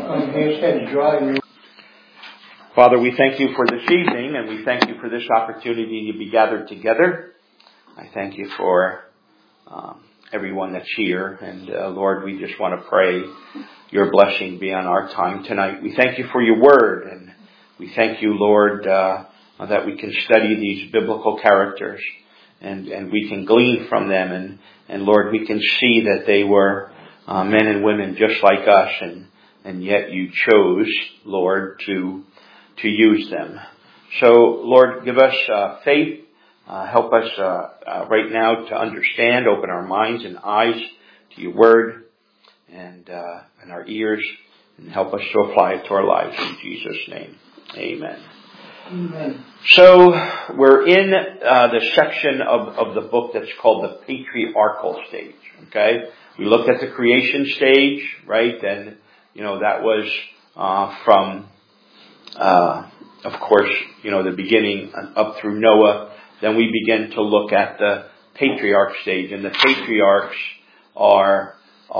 Father, we thank you for this evening, and we thank you for this opportunity to be gathered together. I thank you for everyone that's here, and Lord, we just want to pray your blessing be on our time tonight. We thank you for your word, and we thank you, Lord, that we can study these biblical characters, and we can glean from them, and Lord, we can see that they were men and women just like us, and yet you chose, Lord, to use them. So, Lord, give us faith. Help us right now to understand, open our minds and eyes to your word and our ears, and help us to apply it to our lives in Jesus' name. Amen. Amen. So we're in the section of the book that's called the patriarchal stage. Okay, we looked at the creation stage, right? And that was from of course, the beginning up through Noah. Then we begin to look at the patriarch stage, and the patriarchs are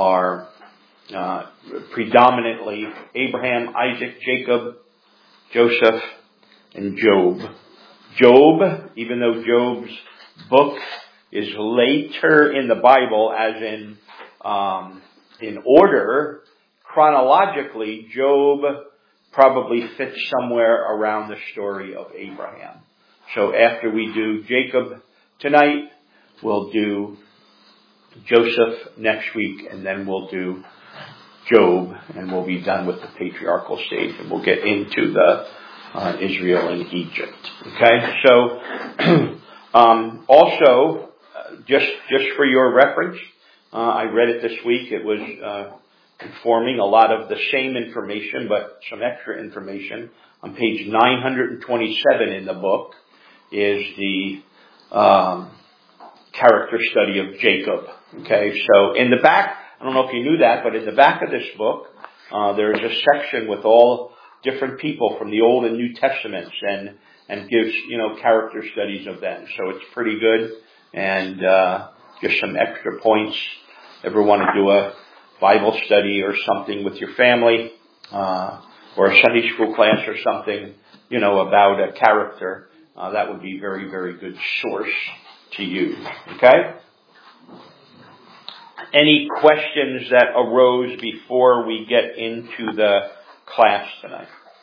predominantly Abraham, Isaac, Jacob, Joseph, and Job. Job, even though Job's book is later in the Bible, as in order, chronologically, Job probably fits somewhere around the story of Abraham. So after we do Jacob tonight, we'll do Joseph next week, and then we'll do Job, and we'll be done with the patriarchal stage, and we'll get into the Israel and Egypt. Okay, so also just for your reference, I read it this week. It was informing a lot of the same information, but some extra information. On page 927 in the book is the character study of Jacob. Okay, so in the back, I don't know if you knew that, but in the back of this book, there's a section with all different people from the Old and New Testaments, and gives character studies of them. So it's pretty good, and just some extra points. Ever want to do a Bible study or something with your family, or a Sunday school class or something, about a character, that would be very, very good source to use. Okay? Any questions that arose before we get into the class tonight?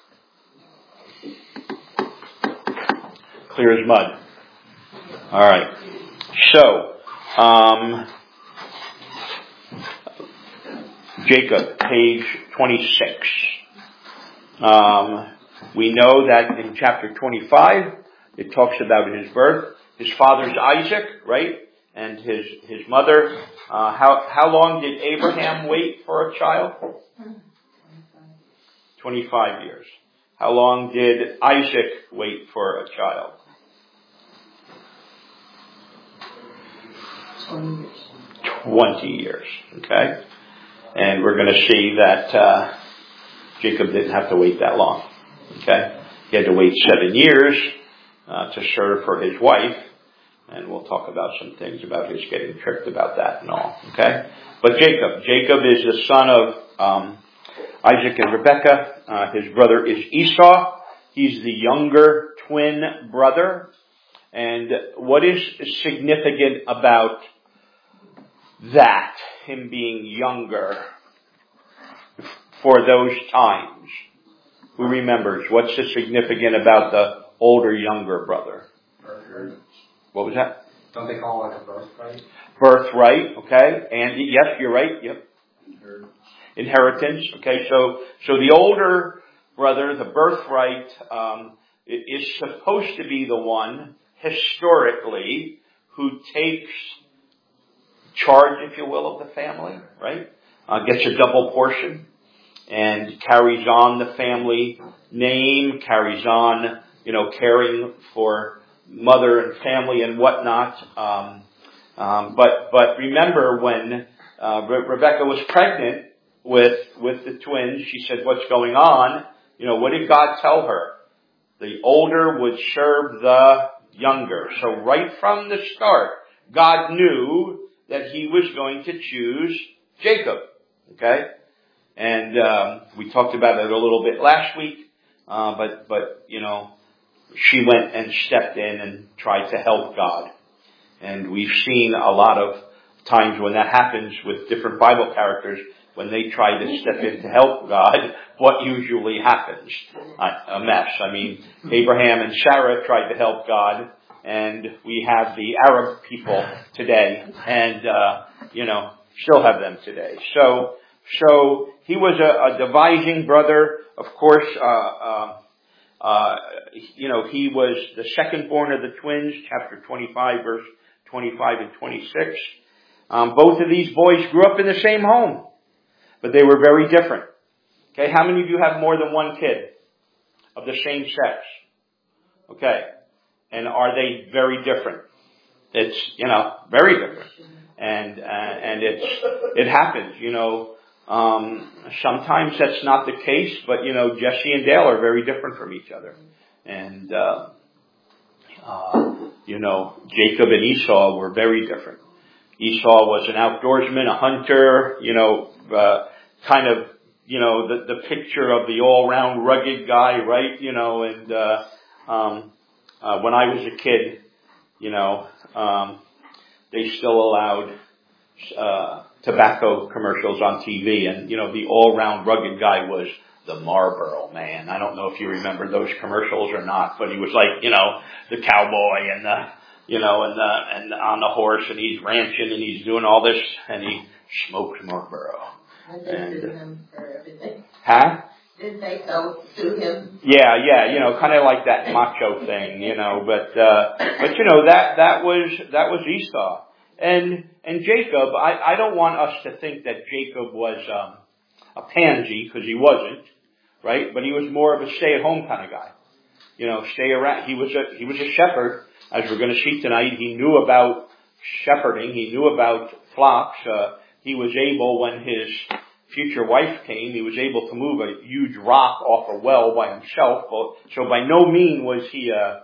Clear as mud. All right. So, Jacob, page 26. We know that in chapter 25, it talks about his birth. His father's Isaac, right? And his mother. How long did Abraham wait for a child? 25 years. How long did Isaac wait for a child? 20 years. Okay? And we're going to see that Jacob didn't have to wait that long. Okay? He had to wait 7 years to serve for his wife. And we'll talk about some things about his getting tricked about that and all. Okay? But Jacob is the son of Isaac and Rebekah. His brother is Esau. He's the younger twin brother. And what is significant about that, him being younger for those times? Who remembers? What's the significant about the older, younger brother? What was that? Don't they call it like a birthright? Birthright, okay. And yes, you're right. Yep. Inheritance. Okay, so the older brother, the birthright, is supposed to be the one, historically, who takes charge, if you will, of the family, right? Gets a double portion and carries on the family name, carries on, caring for mother and family and whatnot. But remember when Rebecca was pregnant with the twins, she said, "What's going on?" What did God tell her? The older would serve the younger. So right from the start, God knew that he was going to choose Jacob. Okay? And we talked about it a little bit last week, but she went and stepped in and tried to help God. And we've seen a lot of times when that happens with different Bible characters, when they try to step in to help God, what usually happens? A mess. I mean, Abraham and Sarah tried to help God, and we have the Arab people today, and, still have them today. So he was a devising brother. Of course, he was the second born of the twins, chapter 25, verse 25 and 26. Both of these boys grew up in the same home, but they were very different. Okay, how many of you have more than one kid of the same sex? Okay, and are they very different? It's, very different. And it happens, sometimes that's not the case, but Jesse and Dale are very different from each other. And, Jacob and Esau were very different. Esau was an outdoorsman, a hunter, kind of, the picture of the all-round rugged guy, right? When I was a kid, they still allowed tobacco commercials on TV, and the all-round rugged guy was the Marlboro Man. I don't know if you remember those commercials or not, but he was like, the cowboy and and on the horse, and he's ranching and he's doing all this, and he smoked Marlboro. And they sue him for everything. Huh? Didn't they go sue him? Yeah, kind of like that macho thing, but that was Esau. And Jacob, I don't want us to think that Jacob was a pansy, because he wasn't, right? But he was more of a stay-at-home kind of guy. Stay around. He was a shepherd, as we're going to see tonight. He knew about shepherding. He knew about flocks. He was able, when his future wife came, he was able to move a huge rock off a well by himself. So by no means was he a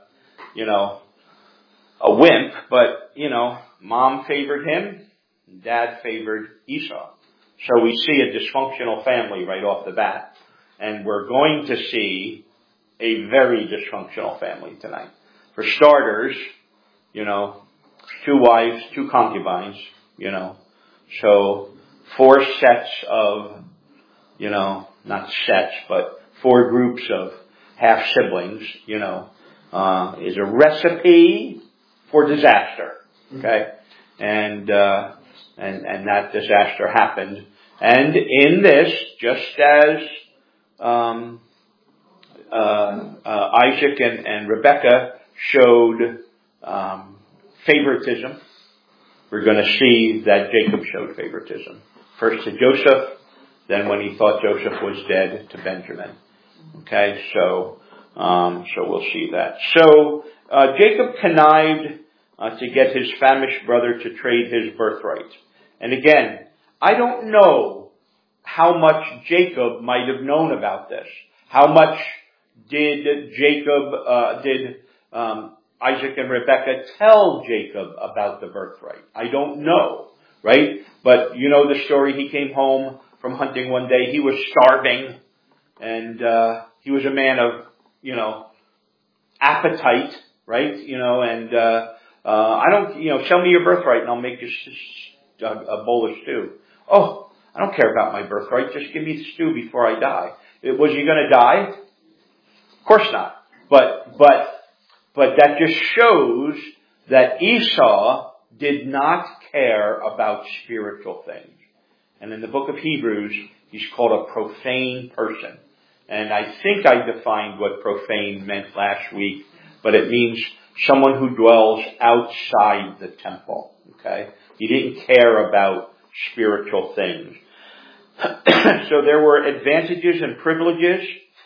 wimp, but, Mom favored him, Dad favored Esau. So we see a dysfunctional family right off the bat. And we're going to see a very dysfunctional family tonight. For starters, 2 wives, 2 concubines, So 4 sets of, not sets, but 4 groups of half siblings, is a recipe for disaster. Okay? And that disaster happened. And in this, just as, Isaac and Rebekah showed, favoritism, we're going to see that Jacob showed favoritism. First to Joseph, then when he thought Joseph was dead, to Benjamin. Okay, so we'll see that. So, Jacob connived to get his famished brother to trade his birthright. And again, I don't know how much Jacob might have known about this. How much did Isaac and Rebekah tell Jacob about the birthright? I don't know, right? But you know the story. He came home from hunting one day. He was starving, and he was a man of, appetite, right? I don't, sell me your birthright and I'll make you a bowl of stew. Oh, I don't care about my birthright. Just give me the stew before I die. Was he going to die? Of course not. But that just shows that Esau did not care about spiritual things. And in the book of Hebrews, he's called a profane person. And I think I defined what profane meant last week, but it means someone who dwells outside the temple. Okay? He didn't care about spiritual things. So there were advantages and privileges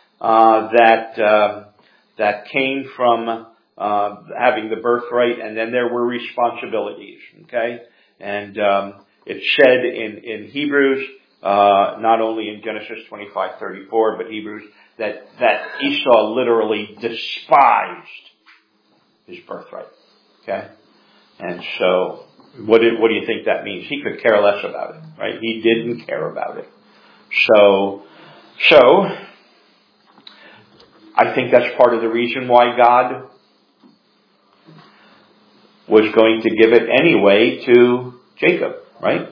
that came from having the birthright, and then there were responsibilities. Okay, and it's said in Hebrews, not only in Genesis 25:34, but Hebrews, that Esau literally despised his birthright. Okay, and so what do you think that means? He could care less about it, right? He didn't care about it. So, I think that's part of the reason why God was going to give it anyway to Jacob, right?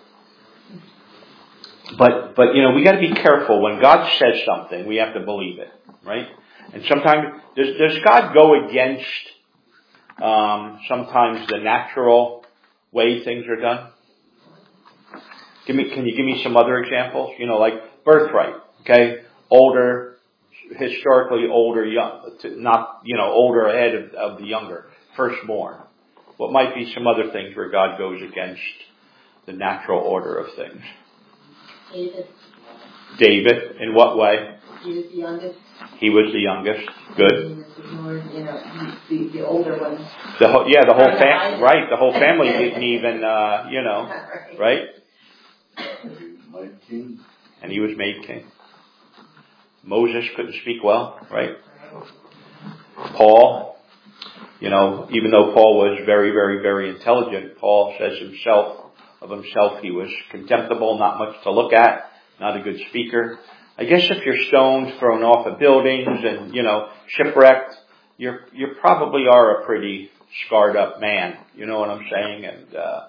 But we got to be careful. When God says something, we have to believe it, right? And sometimes, does God go against sometimes the natural way things are done? Can you give me some other examples? Like birthright, okay? Historically older, young, not, older ahead of the younger, firstborn. What might be some other things where God goes against the natural order of things? David, in what way? He was the youngest. He was the youngest. Good. He was ignored, the older ones. The whole family, right? The whole family didn't even, right? And he was made king. Moses couldn't speak well, right? Paul, even though Paul was very, very, very intelligent, Paul says of himself he was contemptible, not much to look at, not a good speaker. I guess if you're stoned, thrown off of buildings, and shipwrecked, you probably are a pretty scarred up man. You know what I'm saying? And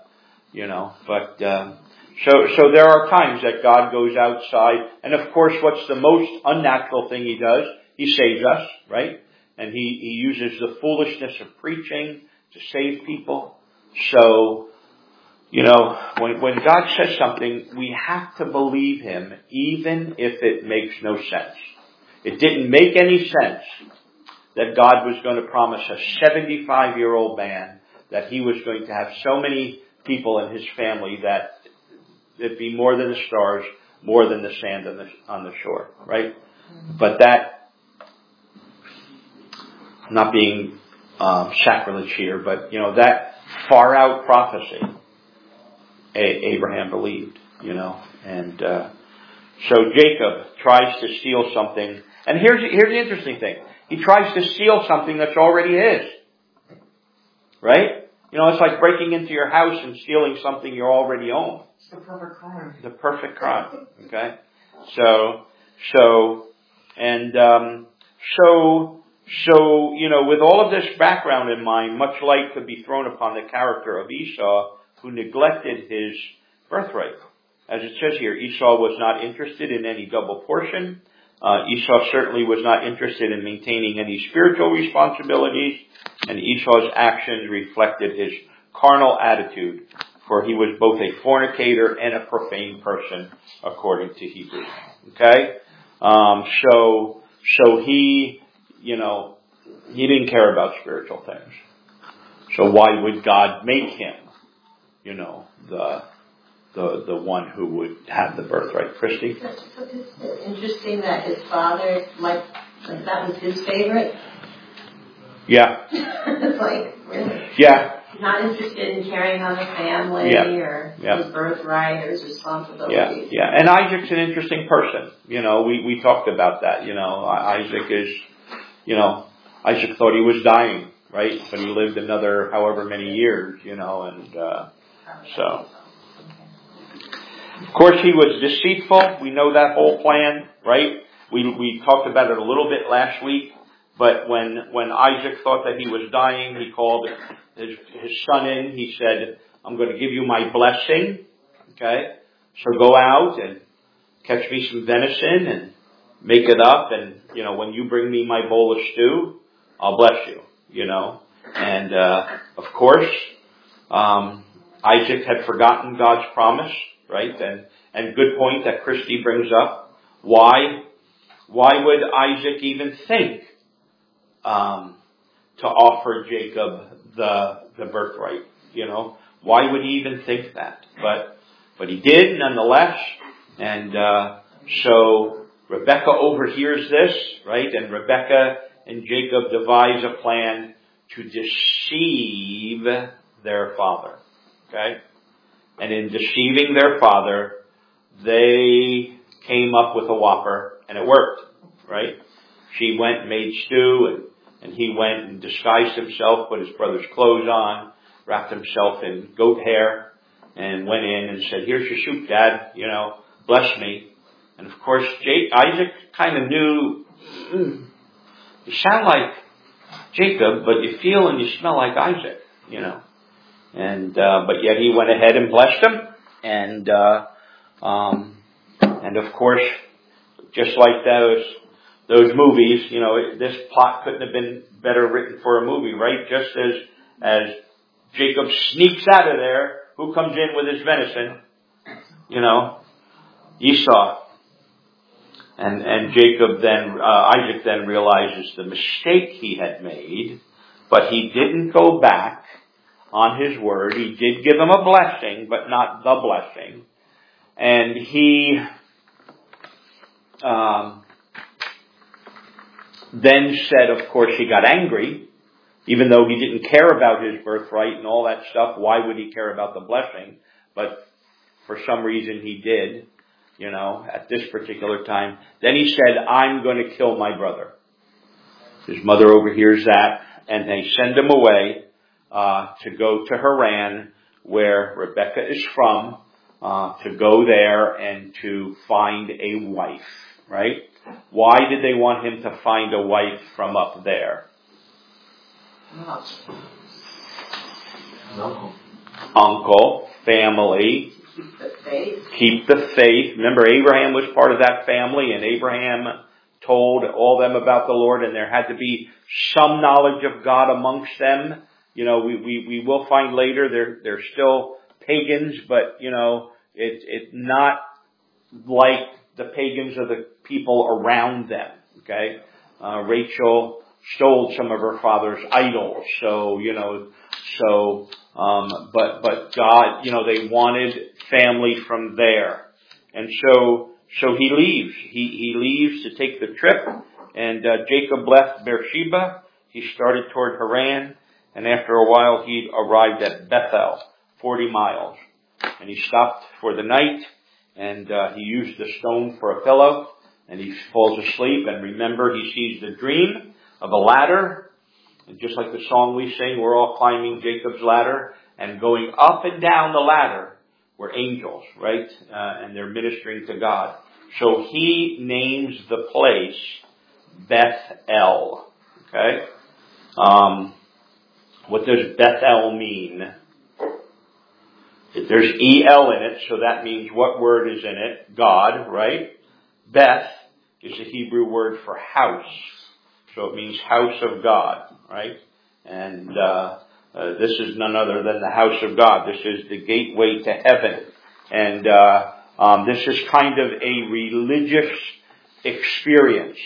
so there are times that God goes outside, and of course, what's the most unnatural thing He does? He saves us, right? And He uses the foolishness of preaching to save people. So, when God says something, we have to believe Him, even if it makes no sense. It didn't make any sense that God was going to promise a 75-year-old man that He was going to have so many people in His family that it'd be more than the stars, more than the sand on the shore, right? But that, not being sacrilege here, but that far out prophecy, Abraham believed, and so Jacob tries to steal something, and here's the interesting thing: he tries to steal something that's already his, right? It's like breaking into your house and stealing something you already own. It's the perfect crime. The perfect crime. Okay? So, with all of this background in mind, much light could be thrown upon the character of Esau, who neglected his birthright. As it says here, Esau was not interested in any double portion. Esau certainly was not interested in maintaining any spiritual responsibilities, and Esau's actions reflected his carnal attitude, for he was both a fornicator and a profane person, according to Hebrews. Okay? So he, he didn't care about spiritual things. So why would God make him, the one who would have the birthright? Christy? So it's interesting that his father, that was his favorite. Yeah. It's like, really? Yeah. Not interested in carrying on the family or his birthright or his responsibilities. Yeah. And Isaac's an interesting person. We talked about that. Isaac is, Isaac thought he was dying, right? But he lived another however many years, and so. Of course, he was deceitful. We know that whole plan, right? We talked about it a little bit last week. But when Isaac thought that he was dying, he called his son in. He said, I'm going to give you my blessing. Okay? So go out and catch me some venison and make it up. And, when you bring me my bowl of stew, I'll bless you, And, of course, Isaac had forgotten God's promise, right? And good point that Christy brings up. Why would Isaac even think to offer Jacob the birthright? Why would he even think that? But he did nonetheless. And so Rebekah overhears this, right? And Rebekah and Jacob devise a plan to deceive their father. Okay? And in deceiving their father, they came up with a whopper, and it worked, right? She went and made stew, and he went and disguised himself, put his brother's clothes on, wrapped himself in goat hair, and went in and said, here's your soup, Dad, bless me. And of course, Isaac kind of knew, you sound like Jacob, but you feel and you smell like Isaac, And, but yet he went ahead and blessed him. And of course, just like those movies, this plot couldn't have been better written for a movie, right? Just as Jacob sneaks out of there, who comes in with his venison? Esau. And Isaac then realizes the mistake he had made, but he didn't go back on his word. He did give him a blessing, but not the blessing. And he then said, of course, he got angry, even though he didn't care about his birthright and all that stuff. Why would he care about the blessing? But for some reason he did, at this particular time. Then he said, I'm going to kill my brother. His mother overhears that, and they send him away to go to Haran, where Rebekah is from, to go there and to find a wife, right? Why did they want him to find a wife from up there? Uncle, family. Keep the faith. Remember, Abraham was part of that family, and Abraham told all them about the Lord, and there had to be some knowledge of God amongst them. We will find later they're still pagans, but it's not like the pagans of the people around them. Okay, Rachel stole some of her father's idols, but God, they wanted family from there. And so he leaves. He leaves to take the trip. And Jacob left Beersheba. He started toward Haran. And after a while, he arrived at Bethel, 40 miles. And he stopped for the night. And he used the stone for a pillow. And he falls asleep. And remember, he sees the dream of a ladder. And just like the song we sing, we're all climbing Jacob's ladder. And going up and down the ladder were angels, right? And they're ministering to God. So he names the place Bethel. Okay? What does Bethel mean? There's E-L in it, so that means what word is in it? God, right? Beth is the Hebrew word for house. So it means house of God, right? And this is none other than the house of God. This is the gateway to heaven. And this is kind of a religious experience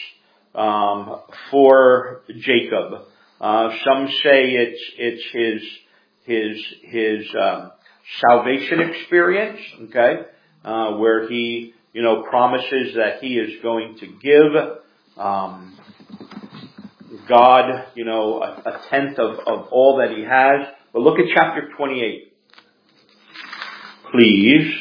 for Jacob. Some say it's his salvation experience, okay, where he promises that he is going to give God, a tenth of all that he has. But look at chapter 28. Please.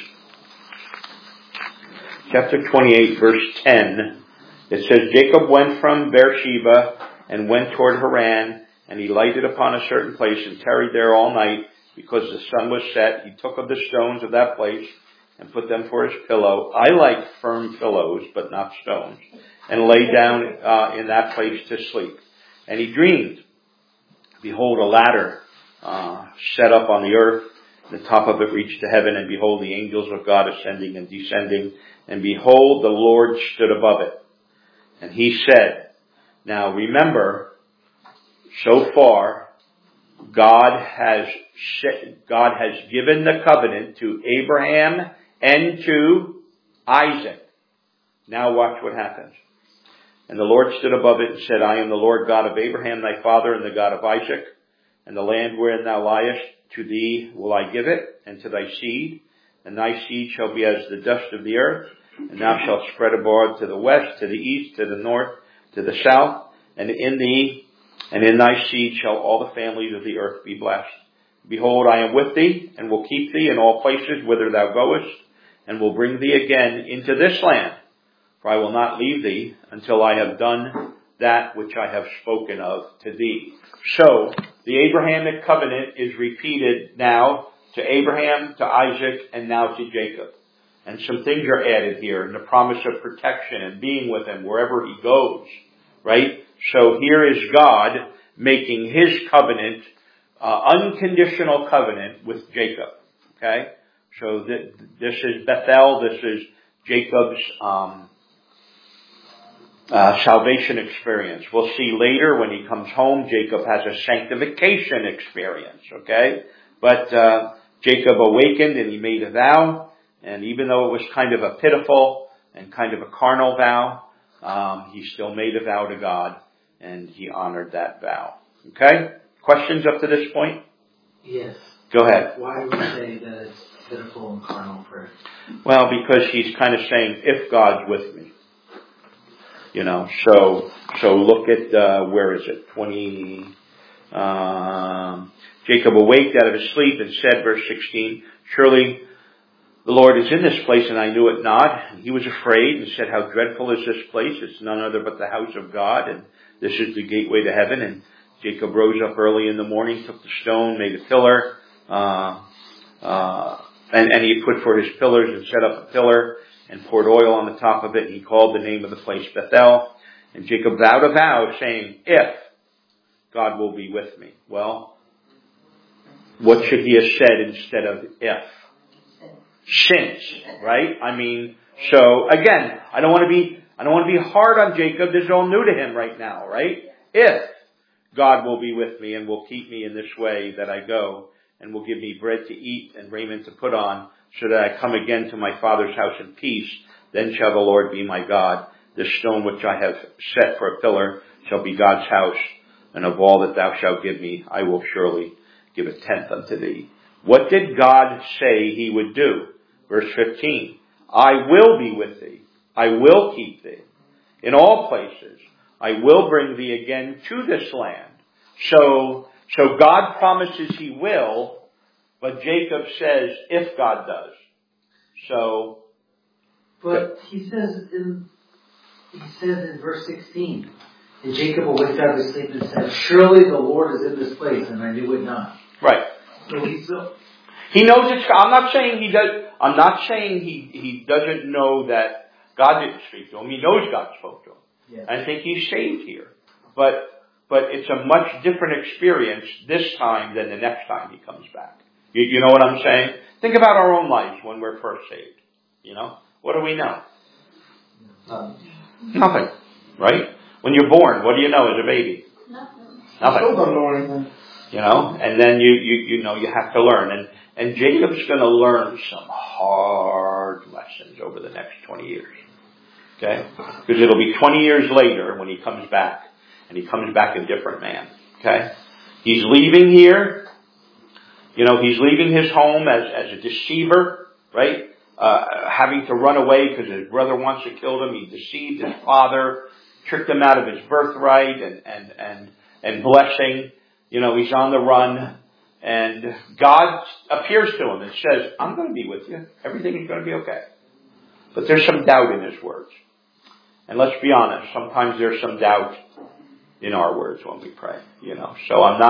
Chapter 28, verse 10. It says, Jacob went from Beersheba and went toward Haran, and he lighted upon a certain place and tarried there all night, because the sun was set. He took of the stones of that place and put them for his pillow. I like firm pillows, but not stones. And lay down in that place to sleep. And he dreamed, behold, a ladder set up on the earth. The top of it reached to heaven, and behold, the angels of God ascending and descending. And behold, the Lord stood above it. And he said, now remember, so far, God has given the covenant to Abraham and to Isaac. Now watch what happens. And the Lord stood above it and said, I am the Lord God of Abraham thy father, and the God of Isaac. And the land wherein thou liest, to thee will I give it, and to thy seed. And thy seed shall be as the dust of the earth. And thou shalt spread abroad to the west, to the east, to the north, to the south. And in thee and in thy seed shall all the families of the earth be blessed. Behold, I am with thee, and will keep thee in all places whither thou goest, and will bring thee again into this land. For I will not leave thee until I have done that which I have spoken of to thee. So, the Abrahamic covenant is repeated now to Abraham, to Isaac, and now to Jacob. And some things are added here, and the promise of protection and being with him wherever he goes, right? So here is God making his covenant, unconditional covenant with Jacob, okay? So this is Bethel, this is Jacob's salvation experience. We'll see later when he comes home, Jacob has a sanctification experience, okay? But Jacob awakened and he made a vow. And even though it was kind of a pitiful and kind of a carnal vow, he still made a vow to God and he honored that vow. Okay? Questions up to this point? Yes. Go ahead. Why would you say that it's pitiful and carnal prayer? Well, because he's kind of saying, if God's with me. You know, so look at, where is it? Jacob awaked out of his sleep and said, verse 16, surely the Lord is in this place, and I knew it not. And he was afraid and said, how dreadful is this place? It's none other but the house of God, and this is the gateway to heaven. And Jacob rose up early in the morning, took the stone, made a pillar, and he put for his pillars and set up a pillar and poured oil on the top of it. And he called the name of the place Bethel. And Jacob vowed a vow, saying, if God will be with me. Well, what should he have said instead of if? Since, right? I mean, so again, I don't want to be hard on Jacob. This is all new to him right now, right? If God will be with me and will keep me in this way that I go and will give me bread to eat and raiment to put on so that I come again to my father's house in peace, then shall the Lord be my God. This stone which I have set for a pillar shall be God's house, and of all that thou shalt give me, I will surely give a tenth unto thee. What did God say he would do? Verse 15, I will be with thee. I will keep thee in all places. I will bring thee again to this land. So God promises he will, but Jacob says if God does. So. But he says in verse 16, and Jacob awaked out of his sleep and said, surely the Lord is in this place, and I knew it not. Right. So he knows it's God. I'm not saying he does. I'm not saying he doesn't know that God didn't speak to him. He knows God spoke to him. Yes. I think he's saved here. But it's a much different experience this time than the next time he comes back. You know what I'm saying? Think about our own lives when we're first saved. You know? What do we know? Nothing. Right? When you're born, what do you know as a baby? Nothing. Still don't know anything. You know? And then you know you have to learn. And Jacob's going to learn some hard lessons over the next 20 years. Okay? Because it'll be 20 years later when he comes back. And he comes back a different man. Okay? He's leaving here. You know, he's leaving his home as a deceiver. Right? Having to run away because his brother wants to kill him. He deceived his father. Tricked him out of his birthright and blessing. You know, he's on the run. And God appears to him and says, I'm going to be with you. Everything is going to be okay. But there's some doubt in his words. And let's be honest, sometimes there's some doubt in our words when we pray, you know. So I'm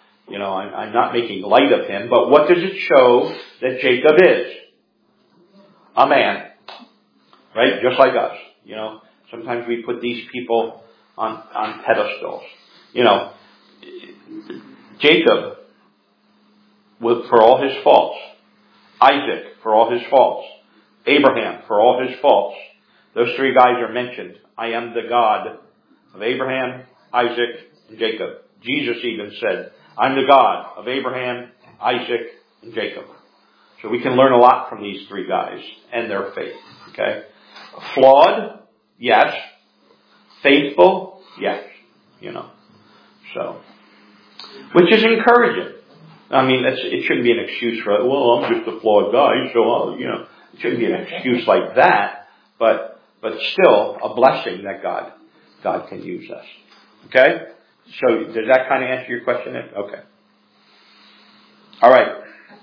not making light of him, but what does it show that Jacob is? A man. Right? Just like us. You know, sometimes we put these people on pedestals. You know, Jacob, for all his faults, Isaac, for all his faults, Abraham, for all his faults, those three guys are mentioned. I am the God of Abraham, Isaac, and Jacob. Jesus even said, I'm the God of Abraham, Isaac, and Jacob. So we can learn a lot from these three guys and their faith. Okay? Flawed? Yes. Faithful? Yes. You know. So, which is encouraging. I mean, it shouldn't be an excuse for, well, I'm just a flawed guy, so you know, it shouldn't be an excuse like that. But still, a blessing that God can use us. Okay? So, does that kind of answer your question? Okay. All right.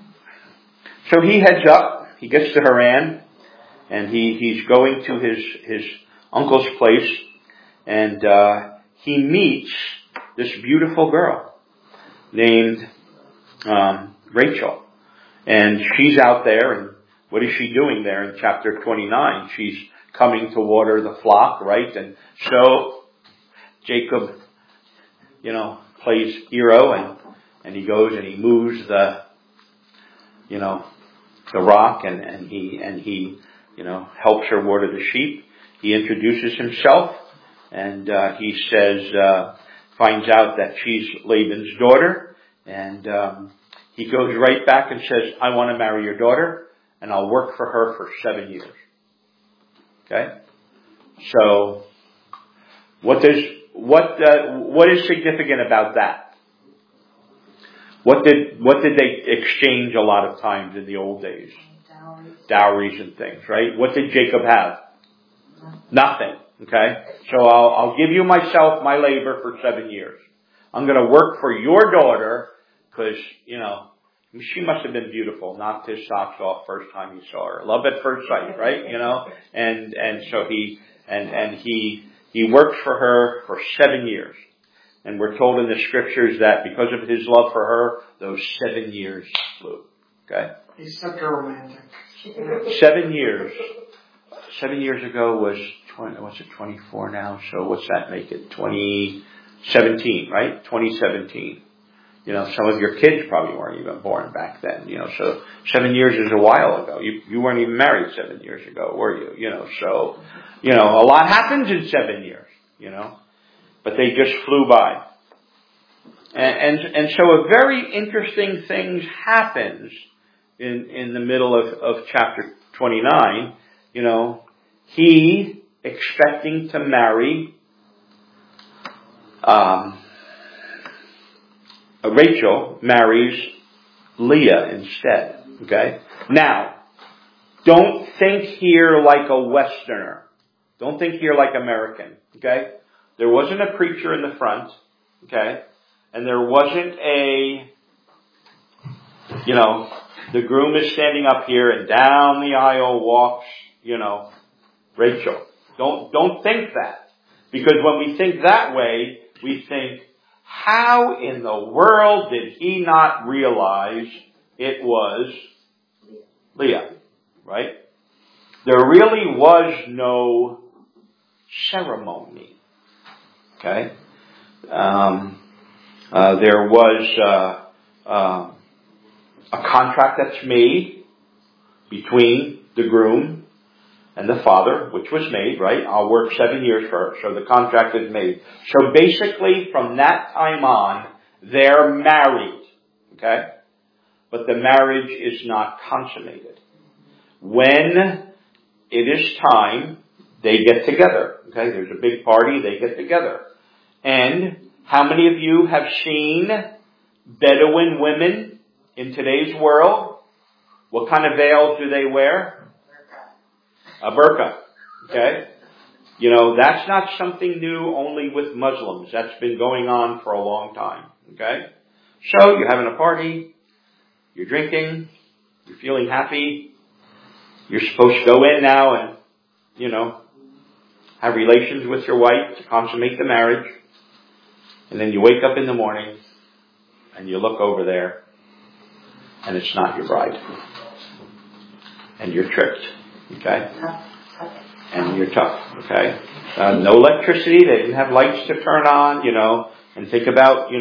So he heads up. He gets to Haran, and he's going to his uncle's place, and he meets this beautiful girl named Rachel, and she's out there, and what is she doing there in chapter 29? She's coming to water the flock, right? And so Jacob, plays hero and he goes and he moves the rock and he helps her water the sheep. He introduces himself and he says, finds out that she's Laban's daughter, and he goes right back and says, I want to marry your daughter and I'll work for her for 7 years. Okay? So, what is significant about that? What did they exchange a lot of times in the old days? Dowries and things, right? What did Jacob have? Nothing. Okay? So I'll give you myself, my labor for 7 years. I'm going to work for your daughter because, she must have been beautiful. Knocked his socks off first time he saw her. Love at first sight, right? And so he worked for her for 7 years. And we're told in the scriptures that because of his love for her, those 7 years flew. Okay? He's such a romantic. 7 years. 7 years ago was 24 now? So what's that make it? 2017, right? 2017. Some of your kids probably weren't even born back then, so 7 years is a while ago. You weren't even married 7 years ago, were you? So, a lot happens in 7 years, but they just flew by. And so a very interesting thing happens in the middle of chapter 29. He expecting to marry, Rachel marries Leah instead. Okay? Now, don't think here like a Westerner. Don't think here like American. Okay? There wasn't a preacher in the front. Okay? And there wasn't the groom is standing up here and down the aisle walks, Rachel. Don't think that. Because when we think that way, we think, how in the world did he not realize it was Leah? Right? There really was no ceremony. Okay? There was a contract that's made between the groom and the father, which was made, right? I'll work 7 years for her. So the contract is made. So basically, from that time on, they're married. Okay? But the marriage is not consummated. When it is time, they get together. Okay? There's a big party, they get together. And how many of you have seen Bedouin women in today's world? What kind of veil do they wear? A burqa. Okay? That's not something new only with Muslims. That's been going on for a long time. Okay? So, you're having a party, you're drinking, you're feeling happy, you're supposed to go in now and, have relations with your wife to consummate the marriage. And then you wake up in the morning and you look over there and it's not your bride. And you're tricked. Okay? And you're tough. Okay? No electricity. They didn't have lights to turn on, and think about,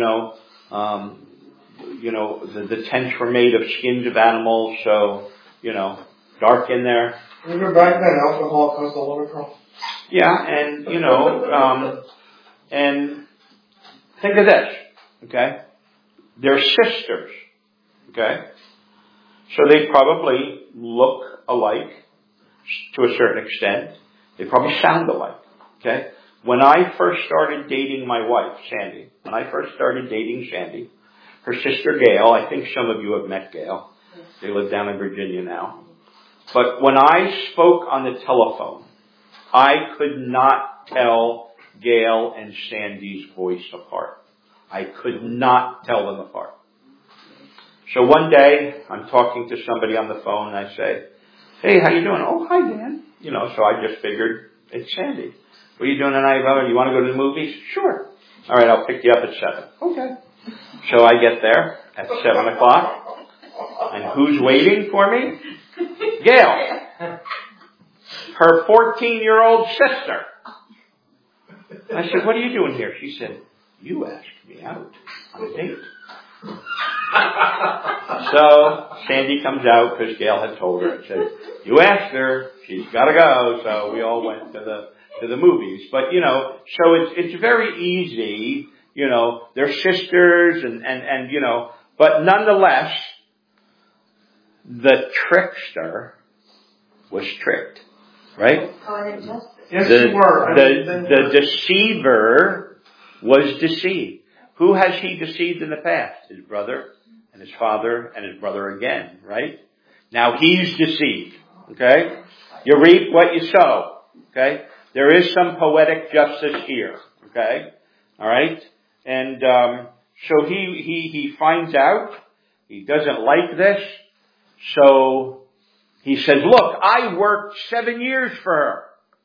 the tents were made of skins of animals, so, dark in there. Remember back then, alcohol caused a lot of problems. Yeah, and, and think of this, okay? They're sisters, okay? So they probably look alike to a certain extent. They probably sound alike, okay? When I first started dating my wife, Sandy, her sister Gail, I think some of you have met Gail. They live down in Virginia now. But when I spoke on the telephone, I could not tell Gail and Sandy's voice apart. I could not tell them apart. So one day, I'm talking to somebody on the phone and I say, hey, how you doing? Oh, hi, Dan. So I just figured it's Sandy. What are you doing tonight, brother? You want to go to the movies? Sure. All right, I'll pick you up at 7. Okay. So I get there at 7 o'clock. And who's waiting for me? Gail. Her 14-year-old sister. I said, what are you doing here? She said, you asked me out on a date. So Sandy comes out because Gail had told her and said, you asked her, she's got to go. So we all went to the movies. But, so it's very easy, they're sisters and but nonetheless, the trickster was tricked, right? Yes, you were. The deceiver was deceived. Who has he deceived in the past? His brother and his father and his brother again, right? Now he's deceived, okay? You reap what you sow, okay? There is some poetic justice here, okay? Alright? And, so he finds out, he doesn't like this, so he says, look, I worked 7 years for her.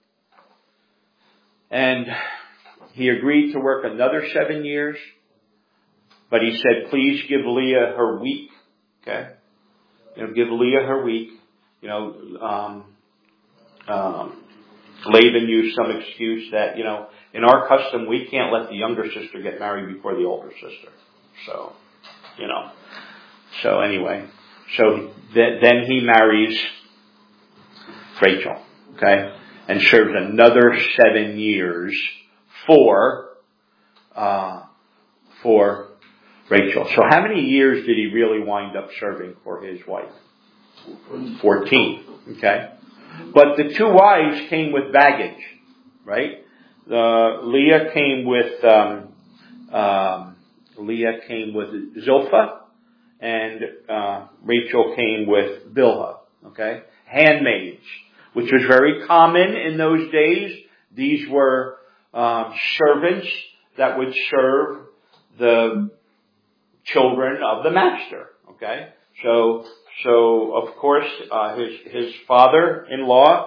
And he agreed to work another 7 years. But he said, please give Leah her week. Okay? Give Leah her week. Laban used some excuse that, in our custom, we can't let the younger sister get married before the older sister. So, So anyway. So then he marries Rachel. Okay? And serves another 7 years for Rachel. So how many years did he really wind up serving for his wife? 14. Okay? But the two wives came with baggage, right? Leah came with Zilpah, and Rachel came with Bilhah. Okay? Handmaids, which was very common in those days. These were servants that would serve the children of the master. Okay, so of course his father-in-law,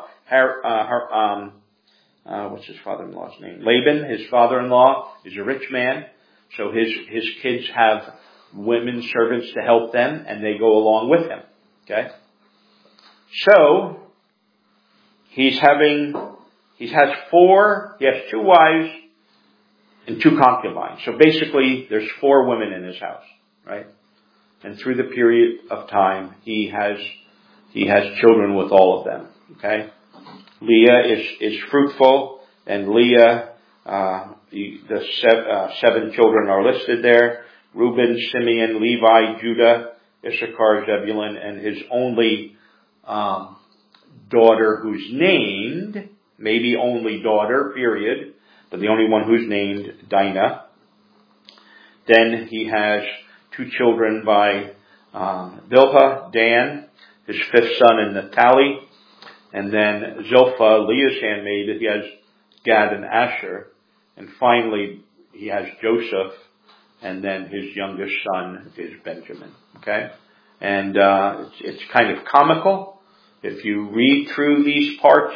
what's his father-in-law's name? Laban. His father-in-law is a rich man, so his kids have women servants to help them, and they go along with him. Okay, so he has 2 wives and 2 concubines. So basically, there's 4 women in his house, right? And through the period of time, he has children with all of them. Okay, Leah is fruitful, and Leah, the 7 children are listed there: Reuben, Simeon, Levi, Judah, Issachar, Zebulun, and his only daughter who's named, maybe only daughter, period, but the only one who's named, Dinah. Then he has 2 children by Bilhah, Dan, his 5th son, and Naphtali. And then Zilpah, Leah's handmaid, he has Gad and Asher. And finally, he has Joseph, and then his youngest son is Benjamin. Okay? And it's kind of comical. If you read through these parts,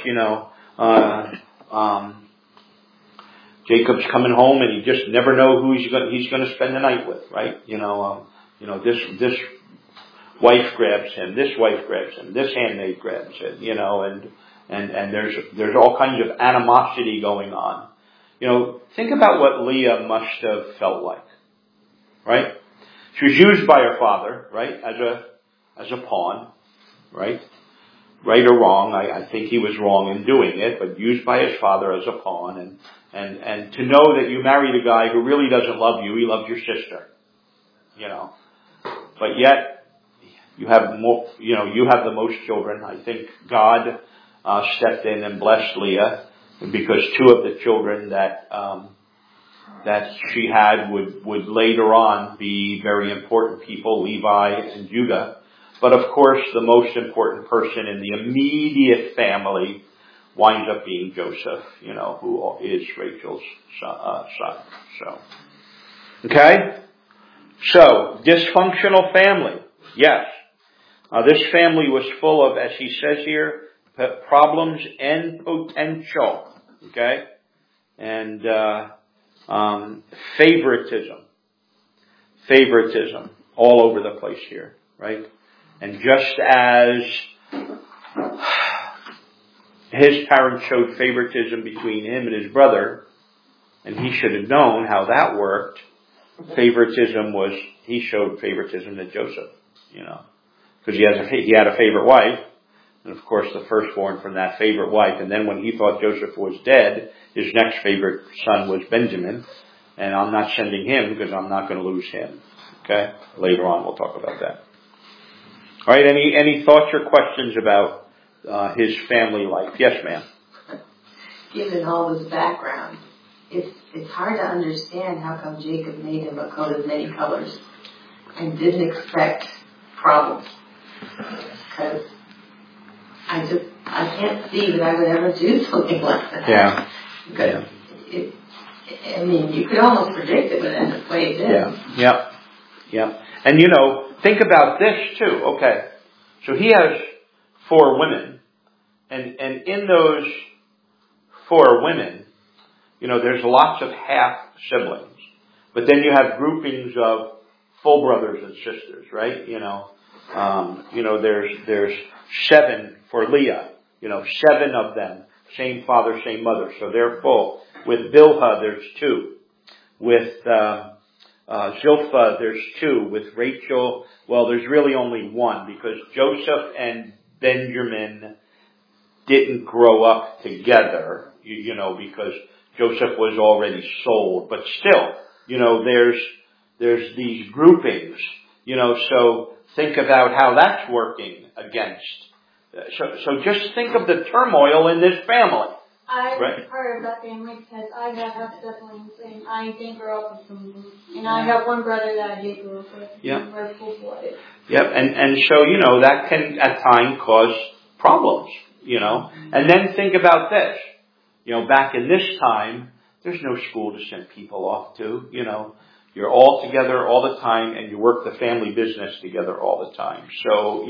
Jacob's coming home and he just never know who he's going to spend the night with, right? This wife grabs him, this wife grabs him, this handmaid grabs him, and there's all kinds of animosity going on. Think about what Leah must have felt like, right? She was used by her father, right, as a pawn, right? Right or wrong, I think he was wrong in doing it, but used by his father as a pawn, and to know that you married a guy who really doesn't love you, he loves your sister, but yet you have more, you have the most children. I think God stepped in and blessed Leah, because 2 of the children that she had would later on be very important people, Levi and Judah. But of course, the most important person in the immediate family winds up being Joseph, who is Rachel's son. Okay? So, dysfunctional family. Yes. This family was full of, as he says here, problems and potential. Okay? And favoritism. Favoritism all over the place here, right? And just as his parents showed favoritism between him and his brother, and he should have known how that worked. He showed favoritism to Joseph, because he had a favorite wife, and of course the firstborn from that favorite wife. And then when he thought Joseph was dead, his next favorite son was Benjamin, and I'm not sending him because I'm not going to lose him. Okay, later on we'll talk about that. All right, any thoughts or questions about his family life? Yes, ma'am. Given all this background, it's hard to understand how come Jacob made him a coat of many colors and didn't expect problems. Because I can't see that I would ever do something like that. Yeah. Because you could almost predict it, but that's the way it is. Yeah. And think about this too. Okay. So he has 4 women. And in those 4 women, there's lots of half siblings. But then you have groupings of full brothers and sisters, right? There's 7 for Leah. 7 of them. Same father, same mother. So they're full. With Bilhah, there's 2. With Zilpah, there's 2. With Rachel, well, there's really only 1, because Joseph and Benjamin didn't grow up together, because Joseph was already sold. But still, there's these groupings, so think about how that's working against. So just think of the turmoil in this family. I'm part of that family because I have siblings and I didn't grow up with them. And I have one brother that I did grow up with. Yeah. We're full-blooded. Yep, and so, that can at times cause problems, And then think about this. Back in this time, there's no school to send people off to, You're all together all the time and you work the family business together all the time. So,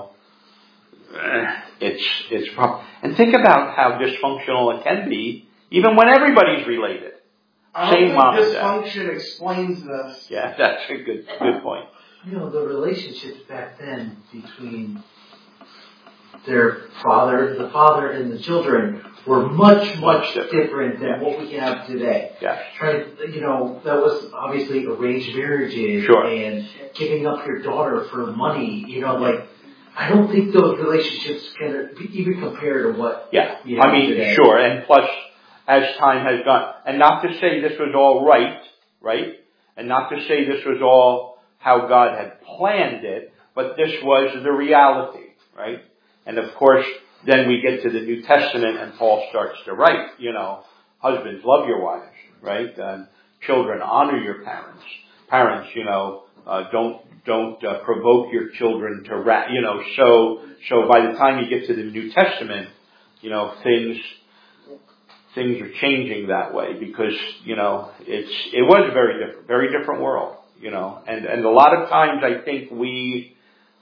it's problem. And think about how dysfunctional it can be, even when everybody's related. I don't think dysfunction explains this. Yeah, that's a good point. The relationships back then between the father and the children were much different than what we have today. Yeah. That was obviously arranged marriages and giving up your daughter for money. I don't think those relationships can even compare to what you have today. Sure. And plus, as time has gone, and not to say this was all right? And not to say this was all how God had planned it, but this was the reality, right? And of course, then we get to the New Testament and Paul starts to write, husbands, love your wives, right? And children, honor your parents. Parents, don't provoke your children to wrath, so by the time you get to the New Testament, things are changing that way because, it was a very different world, and a lot of times I think we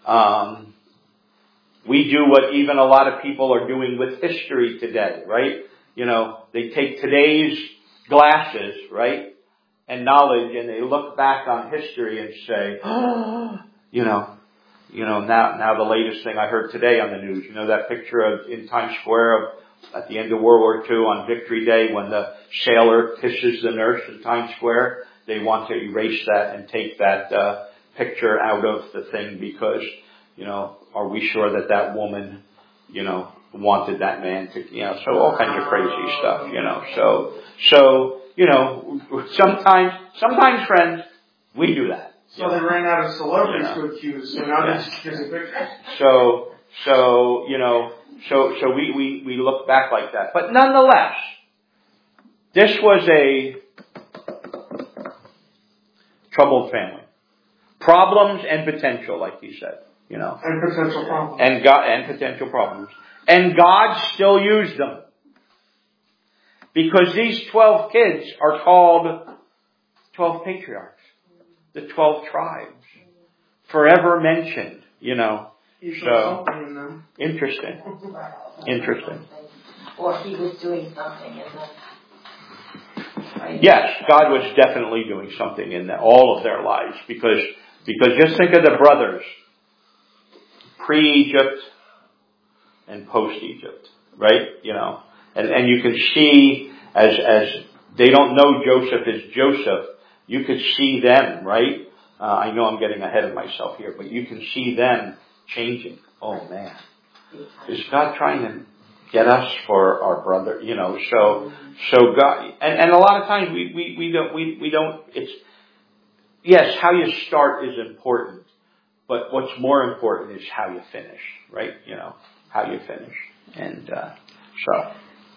do what even a lot of people are doing with history today, right? They take today's glasses, right? And knowledge, and they look back on history and say, now the latest thing I heard today on the news, that picture in Times Square at the end of World War II on Victory Day when the sailor kisses the nurse in Times Square. They want to erase that and take that picture out of the thing because, are we sure that woman, wanted that man to, so all kinds of crazy stuff, so, sometimes friends, we do that. So they ran out of celebrities to accuse, so now they're just accusing pictures. So we look back like that. But nonetheless, this was a troubled family. Problems and potential, like he said, And potential problems. And potential problems. And God still used them. Because these 12 kids are called 12 patriarchs. The 12 tribes. Forever mentioned, So, interesting. Or he was doing something in them. Right? Yes, God was definitely doing something in all of their lives. Because just think of the brothers. Pre-Egypt and post-Egypt. right? And you can see as they don't know Joseph is Joseph, you could see them, right? I know I'm getting ahead of myself here, but you can see them changing. Oh man, is God trying to get us for our brother? So God, and a lot of times we don't. It's yes, how you start is important, but what's more important is how you finish, right? How you finish, and so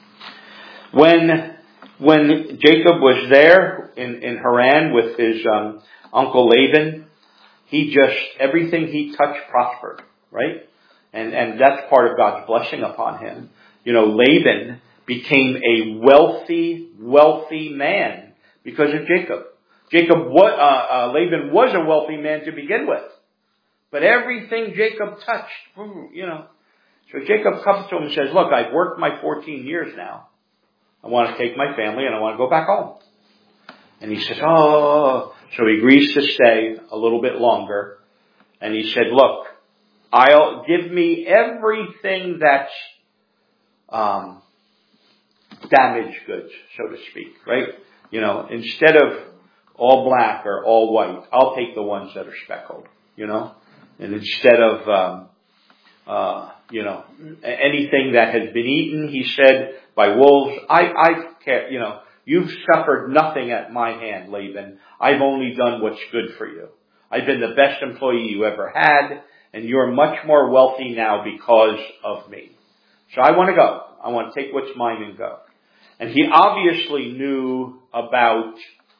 when Jacob was there in Haran with his uncle Laban, everything he touched prospered, right? And that's part of God's blessing upon him. Laban became a wealthy man because of Jacob. Laban was a wealthy man to begin with. But everything Jacob touched, So Jacob comes to him and says, look, I've worked my 14 years now. I want to take my family and I want to go back home. And he says, oh. So he agrees to stay a little bit longer. And he said, look, I'll give me everything that's damaged goods, so to speak, right? Instead of all black or all white, I'll take the ones that are speckled, And instead of, anything that has been eaten, he said, by wolves, I can't, you've suffered nothing at my hand, Laban. I've only done what's good for you. I've been the best employee you ever had, and you're much more wealthy now because of me. So I want to go. I want to take what's mine and go. And he obviously knew about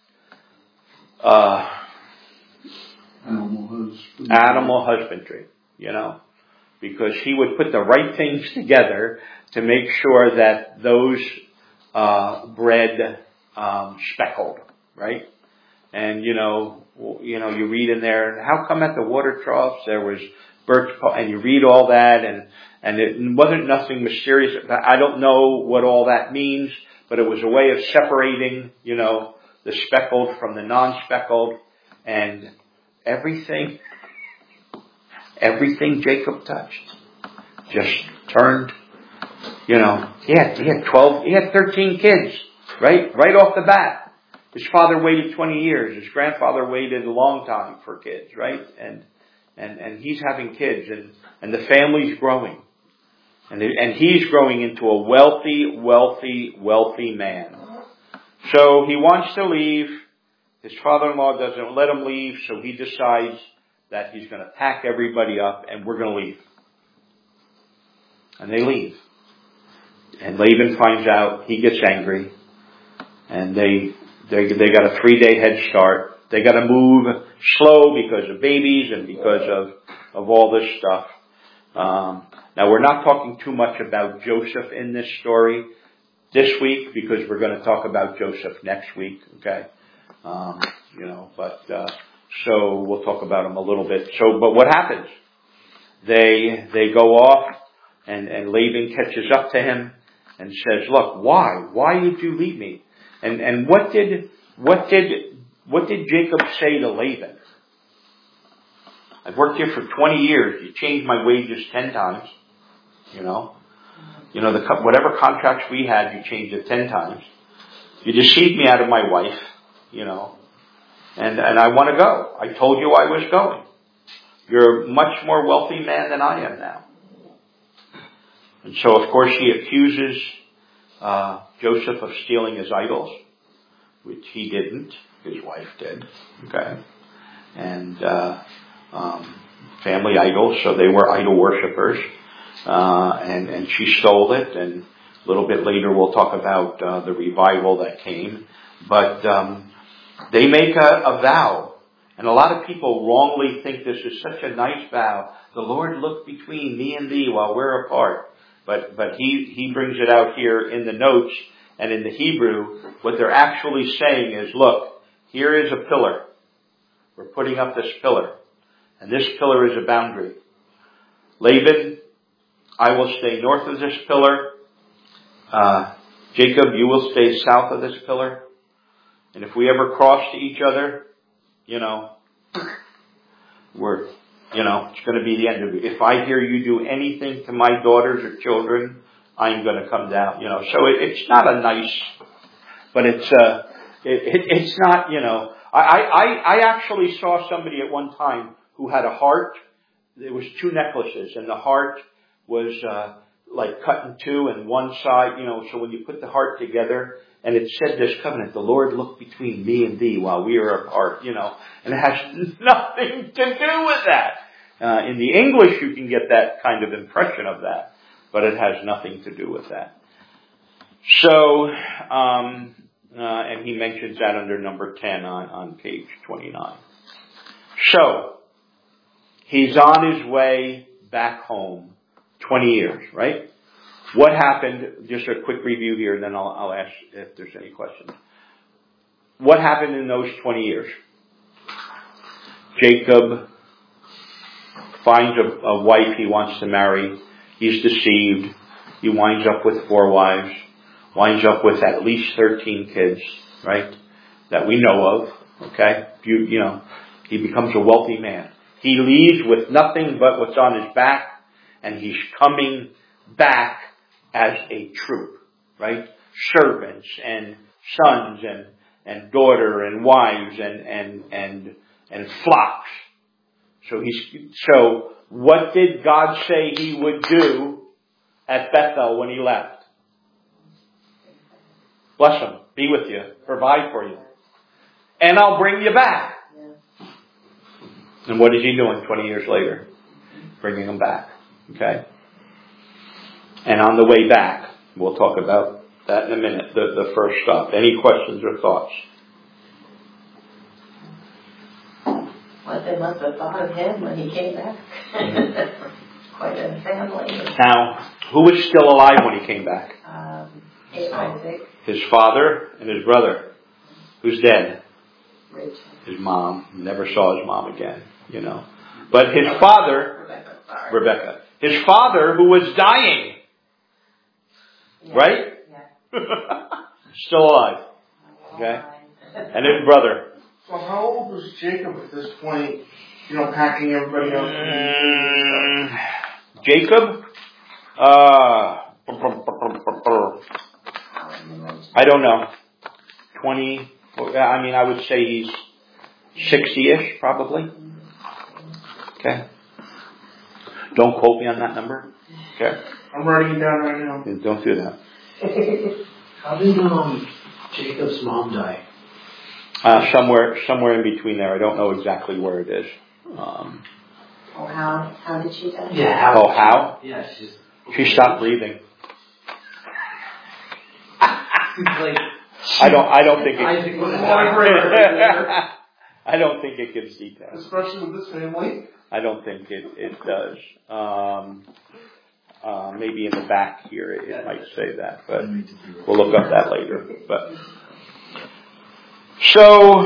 animal husbandry, because he would put the right things together to make sure that those bred speckled, right? And you read in there, how come at the water troughs there was birch pole, and you read all that, and it wasn't nothing mysterious. I don't know what all that means, but it was a way of separating, the speckled from the non-speckled, and everything Jacob touched just turned, he had 13 kids, right off the bat. His father waited 20 years. His grandfather waited a long time for kids, right? And he's having kids, and the family's growing. And he's growing into a wealthy man. So he wants to leave. His father-in-law doesn't let him leave, so he decides that he's going to pack everybody up and we're going to leave. And they leave. And Laban finds out, he gets angry, and they got a 3-day head start. They got to move slow because of babies and because of all this stuff. Now we're not talking too much about Joseph in this story this week because we're going to talk about Joseph next week, okay? So we'll talk about him a little bit. But what happens? They go off, and Laban catches up to him and says, look, why did you leave me? And what did Jacob say to Laban? I've worked here for 20 years. You changed my wages 10 times. Whatever contracts we had, you changed it 10 times. You deceived me out of my wife, and I want to go. I told you I was going. You're a much more wealthy man than I am now. And so, of course, he accuses Joseph of stealing his idols, which he didn't. His wife did. Okay. And family idols, so they were idol worshippers. And she stole it, and a little bit later we'll talk about the revival that came. But they make a vow. And a lot of people wrongly think this is such a nice vow. The Lord look between me and thee while we're apart. But he brings it out here in the notes, and in the Hebrew, what they're actually saying is, look, here is a pillar. We're putting up this pillar. And this pillar is a boundary. Laban, I will stay north of this pillar. Jacob, you will stay south of this pillar. And if we ever cross to each other, it's going to be the end of it. If I hear you do anything to my daughters or children, I'm going to come down, So it's not a nice, but it's not, I actually saw somebody at one time who had a heart. There was 2 necklaces, and the heart was like cut in 2, and one side, so when you put the heart together, and it said this covenant, the Lord looked between me and thee while we are apart, and it has nothing to do with that. In the English, you can get that kind of impression of that, but it has nothing to do with that. So, and he mentions that under number 10 on page 29. So, he's on his way back home, 20 years, right? What happened, just a quick review here, and then I'll ask if there's any questions. What happened in those 20 years? Jacob finds a wife he wants to marry. He's deceived. He winds up with 4 wives. Winds up with at least 13 kids, right? That we know of, okay? He becomes a wealthy man. He leaves with nothing but what's on his back, and he's coming back as a troop, right? Servants and sons and daughter and wives and flocks. So what did God say he would do at Bethel when he left? Bless him, be with you, provide for you. And I'll bring you back. And what is he doing 20 years later? Bringing them back. Okay? And on the way back, we'll talk about that in a minute, the first stop. Any questions or thoughts? What they must have thought of him when he came back. Quite a family. Now, who was still alive when he came back? Isaac. His father and his brother. Who's dead? Rachel. His mom. Never saw his mom again, But his father, Rebecca. His father, who was dying. Yeah. Right? Yeah. Still alive. Okay? And his brother. So how old was Jacob at this point, packing everybody up? Jacob? I don't know. 20, I would say he's 60-ish, probably. Okay? Don't quote me on that number. Okay? I'm writing it down right now. Don't do that. How did Jacob's mom die? Somewhere in between there. I don't know exactly where it is. How did she die? Yeah. How? Yeah, she stopped breathing. I don't think it. I don't think it gives details. Especially with this family. I don't think it does. Maybe in the back here it might say that, but we'll look up that later. But so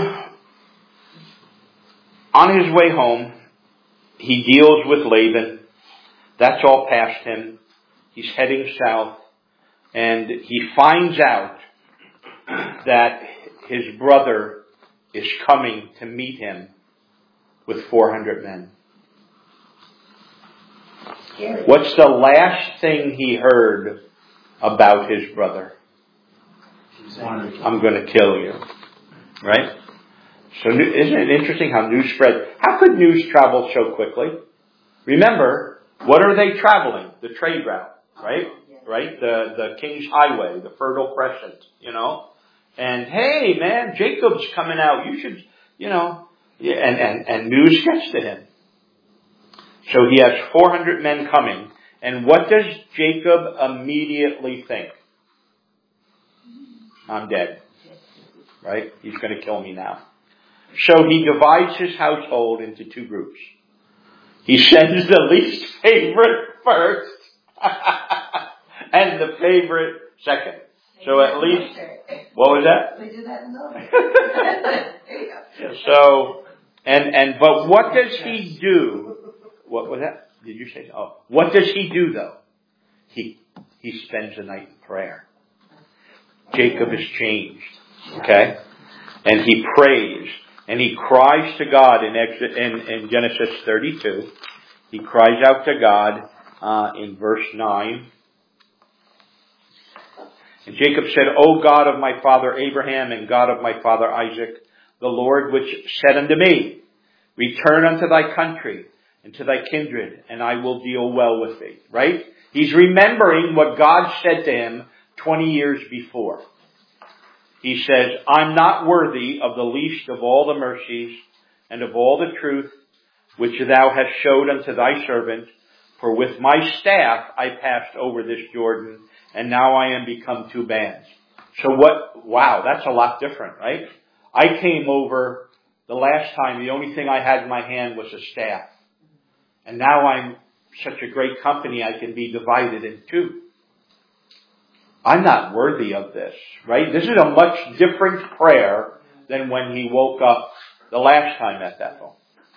on his way home, he deals with Laban. That's all past him. He's heading south, and he finds out that his brother is coming to meet him with 400 men. What's the last thing he heard about his brother? I'm going to kill you. Right? So isn't it interesting how news spread? How could news travel so quickly? Remember, what are they traveling? The trade route, right? Right? The King's Highway, the Fertile Crescent, And hey, man, Jacob's coming out. You should, and news gets to him. So he has 400 men coming. And what does Jacob immediately think? I'm dead. Right? He's going to kill me now. So he divides his household into 2 groups. He sends the least favorite first and the favorite second. So at least, what was that? We do that in the So, but what does he do? What was that? Did you say? Oh, what does he do though? He spends the night in prayer. Jacob is changed. Okay? And he prays. And he cries to God in Genesis 32. He cries out to God in verse 9. And Jacob said, O God of my father Abraham and God of my father Isaac, the Lord which said unto me, return unto thy country and to thy kindred, and I will deal well with thee. Right? He's remembering what God said to him 20 years before. He says, I'm not worthy of the least of all the mercies and of all the truth which thou hast showed unto thy servant. For with my staff I passed over this Jordan, and now I am become two bands. So wow, that's a lot different, right? I came over the last time, the only thing I had in my hand was a staff. And now I'm such a great company, I can be divided in two. I'm not worthy of this, right? This is a much different prayer than when he woke up the last time at Bethel.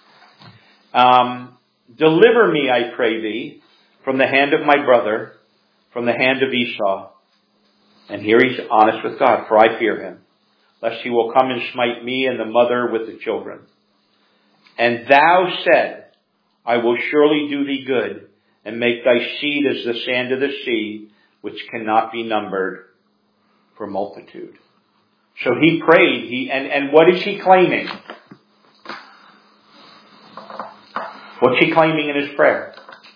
Deliver me, I pray thee, from the hand of my brother, from the hand of Esau. And here he's honest with God, for I fear him, lest he will come and smite me and the mother with the children. And thou said, I will surely do thee good, and make thy seed as the sand of the sea, which cannot be numbered for multitude. So he prayed, and what is he claiming? What's he claiming in his prayer?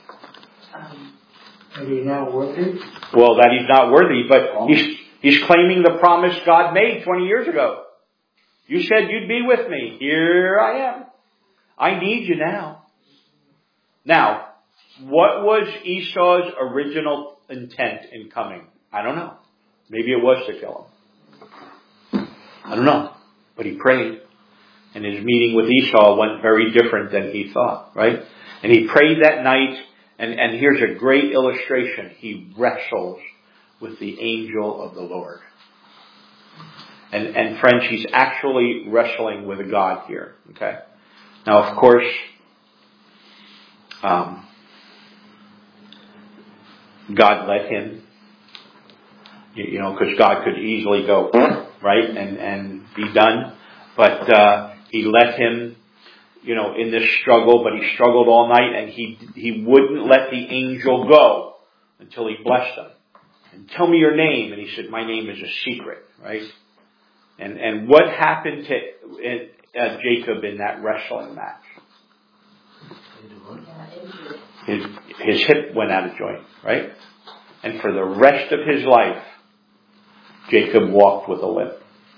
That he's not worthy? Well, that he's not worthy, but he's claiming the promise God made 20 years ago. You said you'd be with me. Here I am. I need you now. Now, what was Esau's original intent in coming? I don't know. Maybe it was to kill him. I don't know. But he prayed. And his meeting with Esau went very different than he thought, right? And he prayed that night, and here's a great illustration. He wrestles with the angel of the Lord. And friends, he's actually wrestling with God here, okay? Now, of course, God let him, because God could easily go, right, and be done. But he let him, in this struggle, but he struggled all night, and he wouldn't let the angel go until he blessed him. And tell me your name. And he said, my name is a secret, right? And what happened to Jacob in that wrestling match? His hip went out of joint, right? And for the rest of his life, Jacob walked with a limp.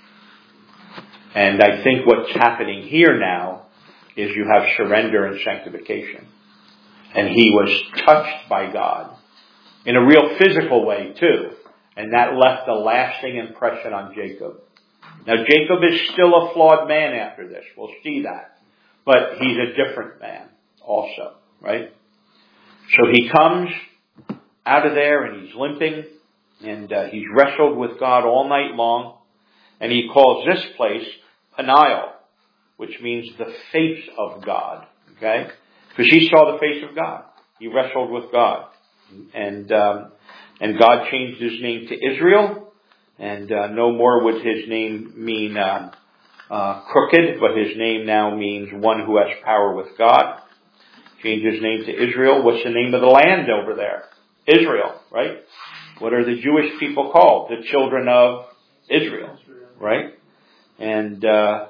And I think what's happening here now is you have surrender and sanctification. And he was touched by God in a real physical way too. And that left a lasting impression on Jacob. Now Jacob is still a flawed man after this. We'll see that. But he's a different man also, right? So he comes out of there and he's limping. And he's wrestled with God all night long. And he calls this place Peniel, which means the face of God. Okay? Because he saw the face of God. He wrestled with God. And God changed his name to Israel. And no more would his name mean crooked, but his name now means one who has power with God. Changed his name to Israel. What's the name of the land over there? Israel, right? What are the Jewish people called? The children of Israel, right? And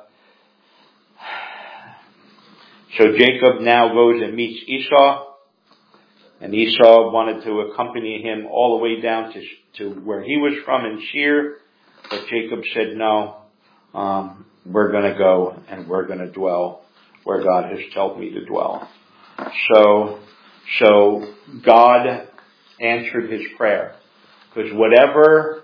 so Jacob now goes and meets Esau. And Esau wanted to accompany him all the way down to where he was from in Seir. But Jacob said, no, we're going to go and we're going to dwell where God has told me to dwell. So God answered his prayer. Because whatever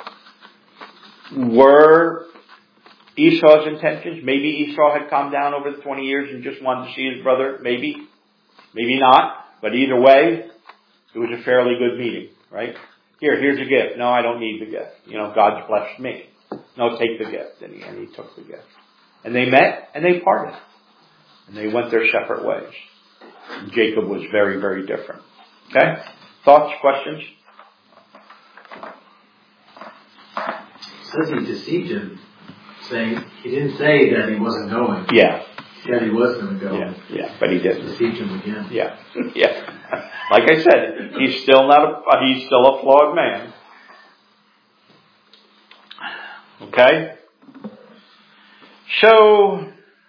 were Esau's intentions, maybe Esau had come down over the 20 years and just wanted to see his brother. Maybe not. But either way, it was a fairly good meeting, right? Here's a gift. No, I don't need the gift. God's blessed me. No, take the gift. And he took the gift. And they met and they parted. And they went their separate ways. And Jacob was very, very different. Okay? Thoughts, questions? It says he deceived him, saying he didn't say that he wasn't going. Yeah. He said he was going to go. Yeah, but he didn't. Deceived him again. Yeah. Like I said, he's still a flawed man. Okay? So,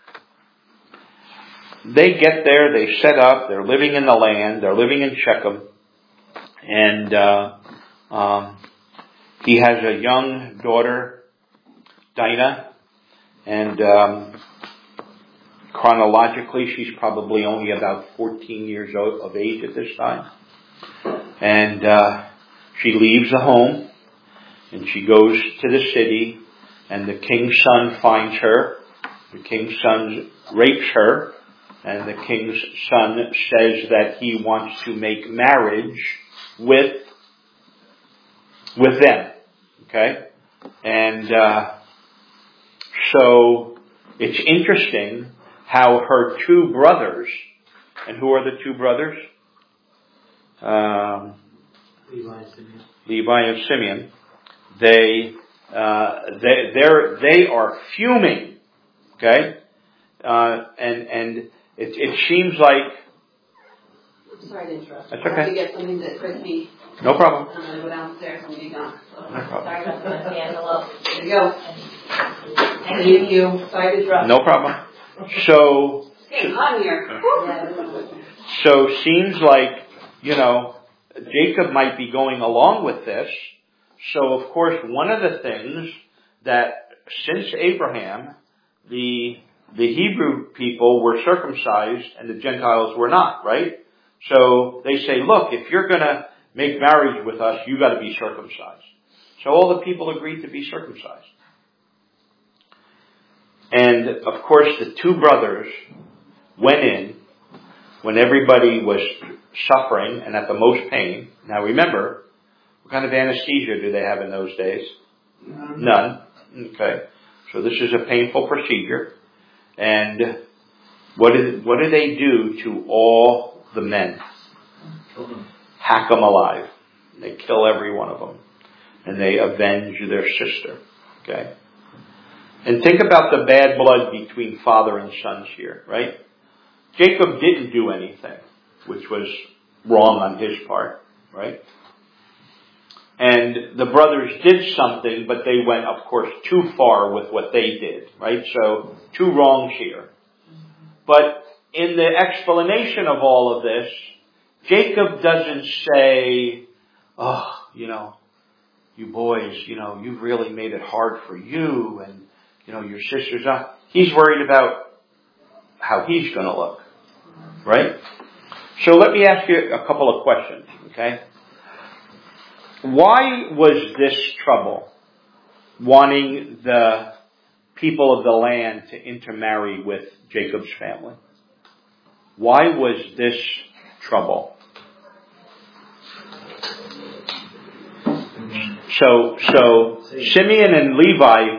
they get there, they set up, they're living in the land, they're living in Shechem, and he has a young daughter, Dinah, and chronologically she's probably only about 14 years of age at this time. And she leaves the home, and she goes to the city, and the king's son finds her. The king's son rapes her, and the king's son says that he wants to make marriage with them. Okay? And so it's interesting how her two brothers, and who are the two brothers? Levi and Simeon. They are fuming. Okay? And it seems like... Sorry to interrupt. That's okay. I have to get something to Chris needs. No problem. I'm going to go downstairs and be gone. So. No problem. Sorry about that. Angelo. There you go. Thank you. Sorry to interrupt. No problem. So... It's getting hot here. So seems like, Jacob might be going along with this. So of course one of the things that since Abraham, the Hebrew people were circumcised and the Gentiles were not, right? So they say, look, if you're going to make marriage with us, you got to be circumcised. So all the people agreed to be circumcised. And of course the two brothers went in when everybody was suffering and at the most pain. Now remember, what kind of anesthesia do they have in those days? None. Okay. So this is a painful procedure. And what do they do to all the men? Hack them alive. They kill every one of them. And they avenge their sister. Okay. And think about the bad blood between father and sons here, right? Jacob didn't do anything, which was wrong on his part, right? And the brothers did something, but they went, of course, too far with what they did, right? So, two wrongs here. But in the explanation of all of this, Jacob doesn't say, oh, you boys, you've really made it hard for you, and, your sister's not. He's worried about how he's going to look, right? So let me ask you a couple of questions, okay? Why was this trouble, wanting the people of the land to intermarry with Jacob's family? Why was this trouble? So Simeon and Levi,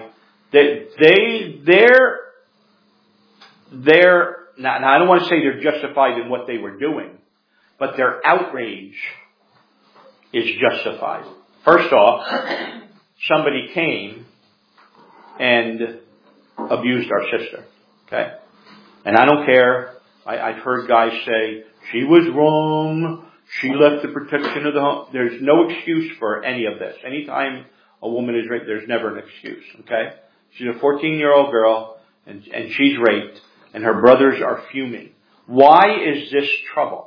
they're now I don't want to say they're justified in what they were doing, but their outrage is justified. First off, somebody came and abused our sister. Okay? And I don't care. I've heard guys say, she was wrong. She left the protection of the home. There's no excuse for any of this. Anytime a woman is raped, there's never an excuse. Okay? She's a 14-year-old girl and she's raped and her brothers are fuming. Why is this trouble?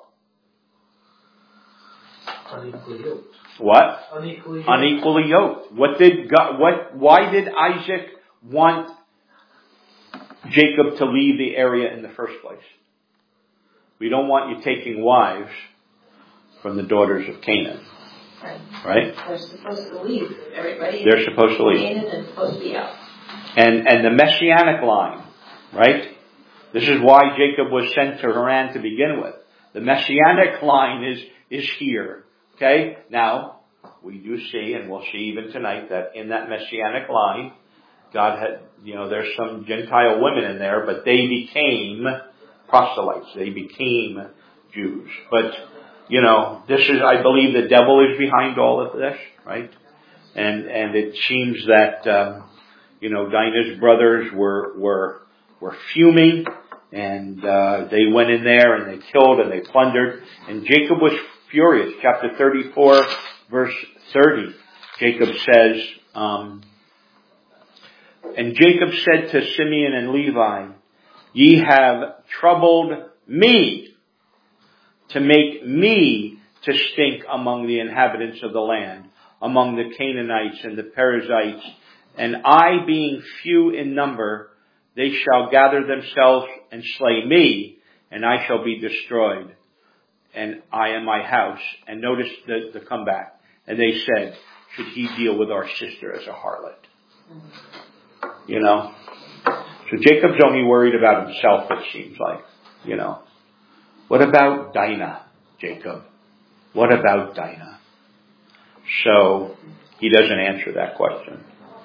Unequally yoked. What? Unequally yoked. Unequally yoked. Why did Isaac want Jacob to leave the area in the first place? We don't want you taking wives from the daughters of Canaan. Right? They're supposed to leave. Everybody. They're supposed to leave. Canaan is supposed to be out. And the messianic line, right? This is why Jacob was sent to Haran to begin with. The messianic line is here. Okay? Now, we do see, and we'll see even tonight, that in that messianic line, God had, there's some Gentile women in there, but they became proselytes. They became Jews. But, this is, I believe the devil is behind all of this, right? And it seems that, Dinah's brothers were fuming, and they went in there and they killed and they plundered, and Jacob was furious. Chapter 34, verse 30, Jacob says, And Jacob said to Simeon and Levi, ye have troubled me to make me to stink among the inhabitants of the land, among the Canaanites and the Perizzites. And I, being few in number, they shall gather themselves and slay me, and I shall be destroyed, and I and my house. And notice the comeback. And they said, should he deal with our sister as a harlot? You know? So Jacob's only worried about himself, it seems like. You know? What about Dinah, Jacob? What about Dinah? So he doesn't answer that question.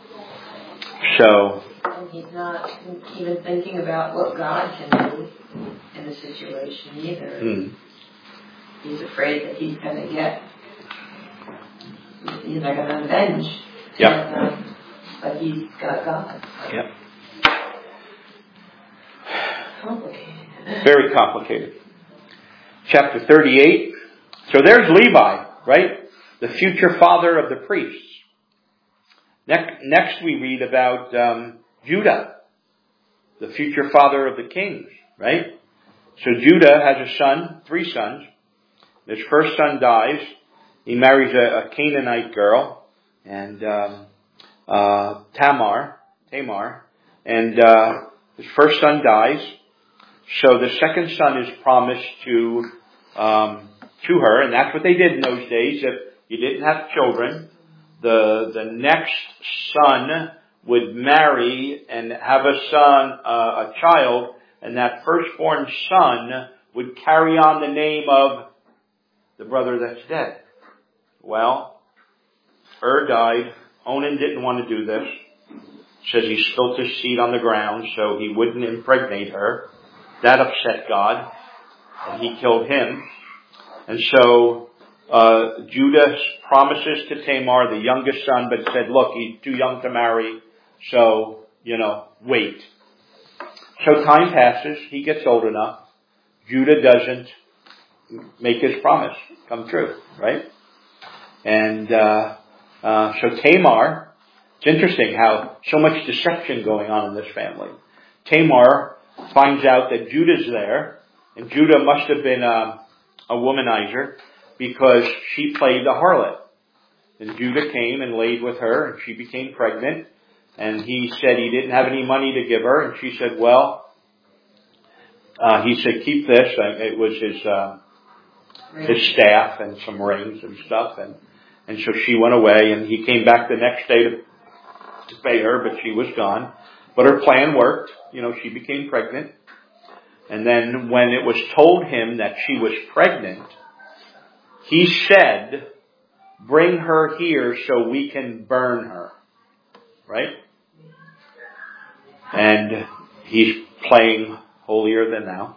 So. And he's not even thinking about what God can do in the situation either. He's afraid that he's going to get, he's not going to avenge. Yeah. But he's got God. Yeah. Complicated. Very complicated. Chapter 38. So there's Levi, right? The future father of the priests. Next we read about Judah, the future father of the kings, right? So Judah has a son, 3 sons. His first son dies. He marries a Canaanite girl, and Tamar, and his first son dies. So the second son is promised to her, and that's what they did in those days. If you didn't have children, the next son would marry and have a child, and that firstborn son would carry on the name of the brother that's dead. Well, died. Onan didn't want to do this. Says he spilt his seed on the ground so he wouldn't impregnate her. That upset God, and he killed him. And so Judah promises to Tamar, the youngest son, but said, look, he's too young to marry, so, wait. So time passes. He gets old enough. Judah doesn't make his promise come true, right? And so Tamar, it's interesting how so much deception going on in this family. Tamar finds out that Judah's there, and Judah must have been a womanizer because she played the harlot. And Judah came and laid with her, and she became pregnant. And he said he didn't have any money to give her, and she said, he said, keep this. It was his staff and some rings and stuff, and so she went away, and he came back the next day to pay her, but she was gone. But her plan worked. She became pregnant. And then when it was told him that she was pregnant, he said, bring her here so we can burn her. Right? And he's playing holier than thou.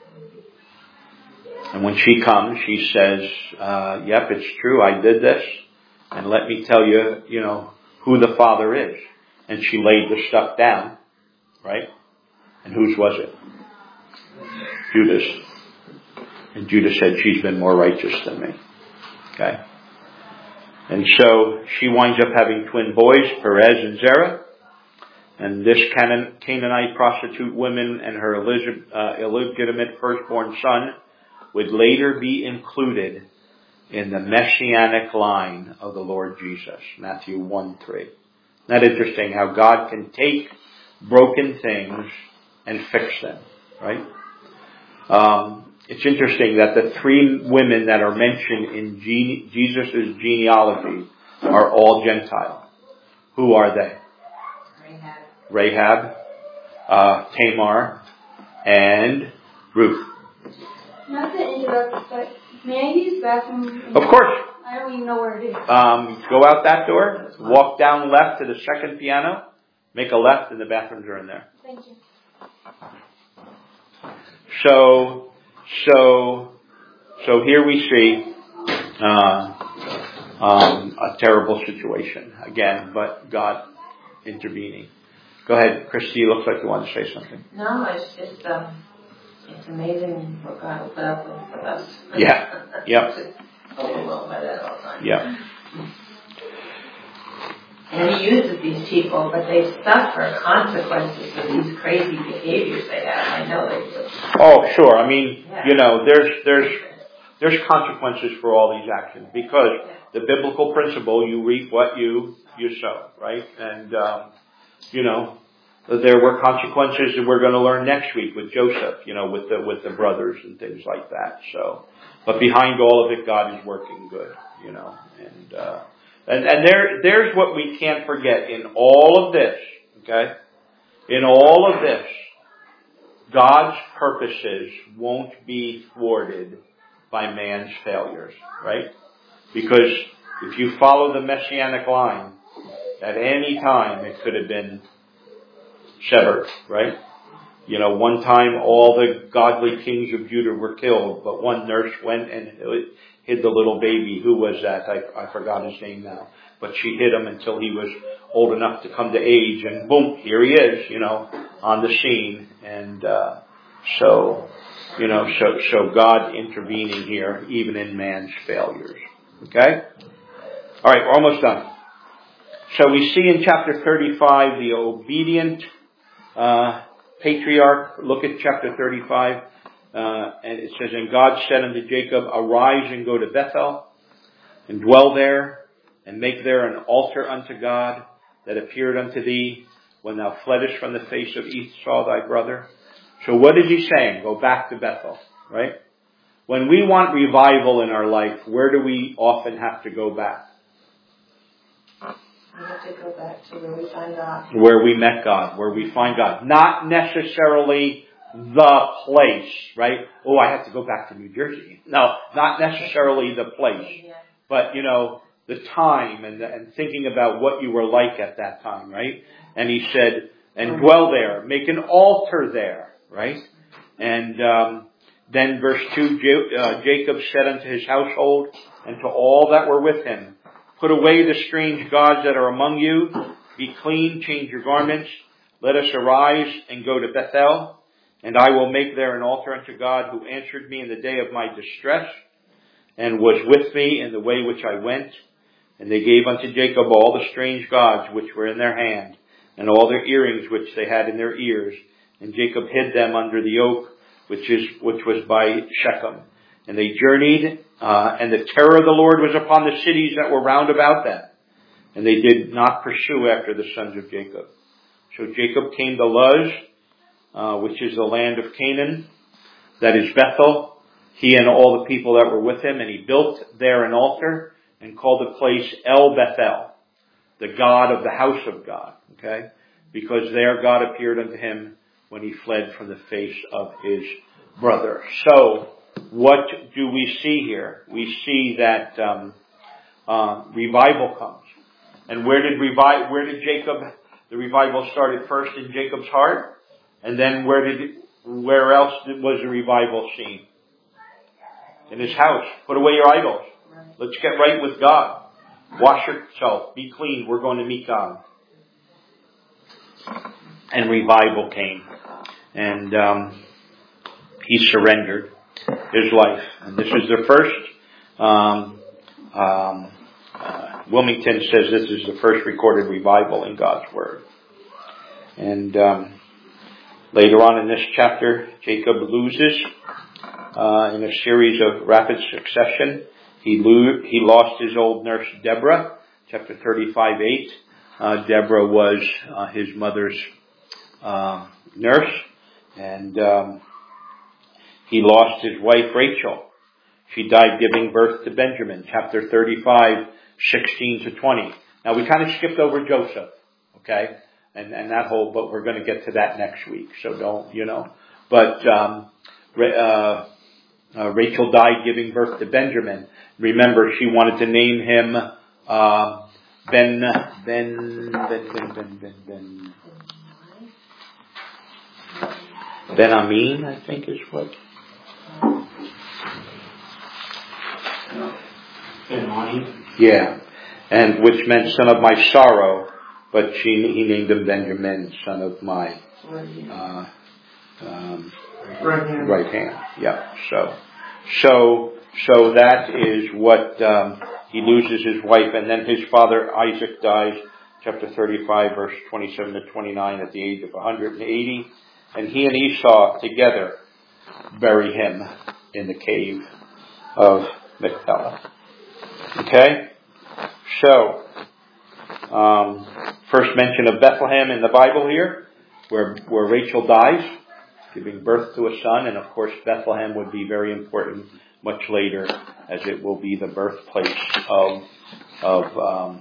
And when she comes, she says, yep, it's true, I did this. And let me tell you, who the father is. And she laid the stuff down, right? And whose was it? Judah's. And Judah said, she's been more righteous than me. Okay? And so she winds up having twin boys, Perez and Zerah. And this Canaanite prostitute woman and her illegitimate firstborn son would later be included in the messianic line of the Lord Jesus. Matthew 1:3. Isn't that interesting how God can take broken things and fix them, right? It's interesting that the 3 women that are mentioned in Jesus' genealogy are all Gentile. Who are they? Rahab, Tamar, and Ruth. Not to interrupt, but may I use the bathroom? Of course. I don't even know where it is. Go out that door, walk down left to the second piano, make a left, and the bathrooms are in there. Thank you. So here we see a terrible situation again, but God intervening. Go ahead, Christy. Looks like you want to say something. No, it's just it's amazing what God will put up with us. Yeah. Yep. Overwhelmed by that all the time. Yeah. And he uses these people, but they suffer consequences for these crazy behaviors they have. I know they do. Oh, sure. I mean, there's consequences for all these actions because the biblical principle, you reap what you sow, right? And, there were consequences that we're going to learn next week with Joseph, with the brothers and things like that. So, but behind all of it, God is working good, and there's what we can't forget in all of this, okay? In all of this, God's purposes won't be thwarted by man's failures, right? Because if you follow the messianic line, at any time it could have been severed, right? One time all the godly kings of Judah were killed, but one nurse went and hid the little baby. Who was that? I forgot his name now. But she hid him until he was old enough to come to age, and boom, here he is, on the scene. And so God intervening here, even in man's failures. Okay? All right, we're almost done. So we see in chapter 35 the obedient patriarch. Look at chapter 35. And it says, And God said unto Jacob, Arise and go to Bethel, and dwell there, and make there an altar unto God that appeared unto thee when thou fleddest from the face of Esau thy brother. So what is he saying? Go back to Bethel, right? When we want revival in our life, where do we often have to go back? We have to go back to where we find God. Where we met God, where we find God. Not necessarily the place, right? Oh, I have to go back to New Jersey. No, not necessarily the place. But, the time and thinking about what you were like at that time, right? And he said, and dwell there, make an altar there, right? And then verse 2, Jacob said unto his household and to all that were with him, Put away the strange gods that are among you. Be clean, change your garments. Let us arise and go to Bethel. And I will make there an altar unto God who answered me in the day of my distress and was with me in the way which I went. And they gave unto Jacob all the strange gods which were in their hand and all their earrings which they had in their ears. And Jacob hid them under the oak which was by Shechem. And they journeyed, and the terror of the Lord was upon the cities that were round about them. And they did not pursue after the sons of Jacob. So Jacob came to Luz, which is the land of Canaan, that is Bethel, he and all the people that were with him, and he built there an altar and called the place El Bethel, the God of the house of God, okay? Because there God appeared unto him when he fled from the face of his brother. So, what do we see here? We see that revival comes. And where did the revival started first in Jacob's heart? And then where else was the revival seen? In his house. Put away your idols. Let's get right with God. Wash yourself. Be clean. We're going to meet God. And revival came. And he surrendered his life. And this is the first, Wilmington says this is the first recorded revival in God's Word. And later on in this chapter, Jacob loses in a series of rapid succession. He lost his old nurse Deborah, chapter 35:8. Deborah was his mother's nurse, and he lost his wife Rachel. She died giving birth to Benjamin, chapter 35:16-20. Now we kind of skipped over Joseph, okay, and that whole, but we're going to get to that next week. So don't, But Rachel died giving birth to Benjamin. Remember, she wanted to name him Ben-Amin, I think is what. Ben-Amin? Yeah. And which meant son of my sorrow, but he named him Benjamin, son of my right hand. Yeah. So that is what he loses his wife, and then his father Isaac dies chapter 35, verse 27 to 29, at the age of 180. And he and Esau together bury him in the cave of Machpelah. Okay? So, first mention of Bethlehem in the Bible here, where Rachel dies, giving birth to a son, and of course Bethlehem would be very important much later, as it will be the birthplace of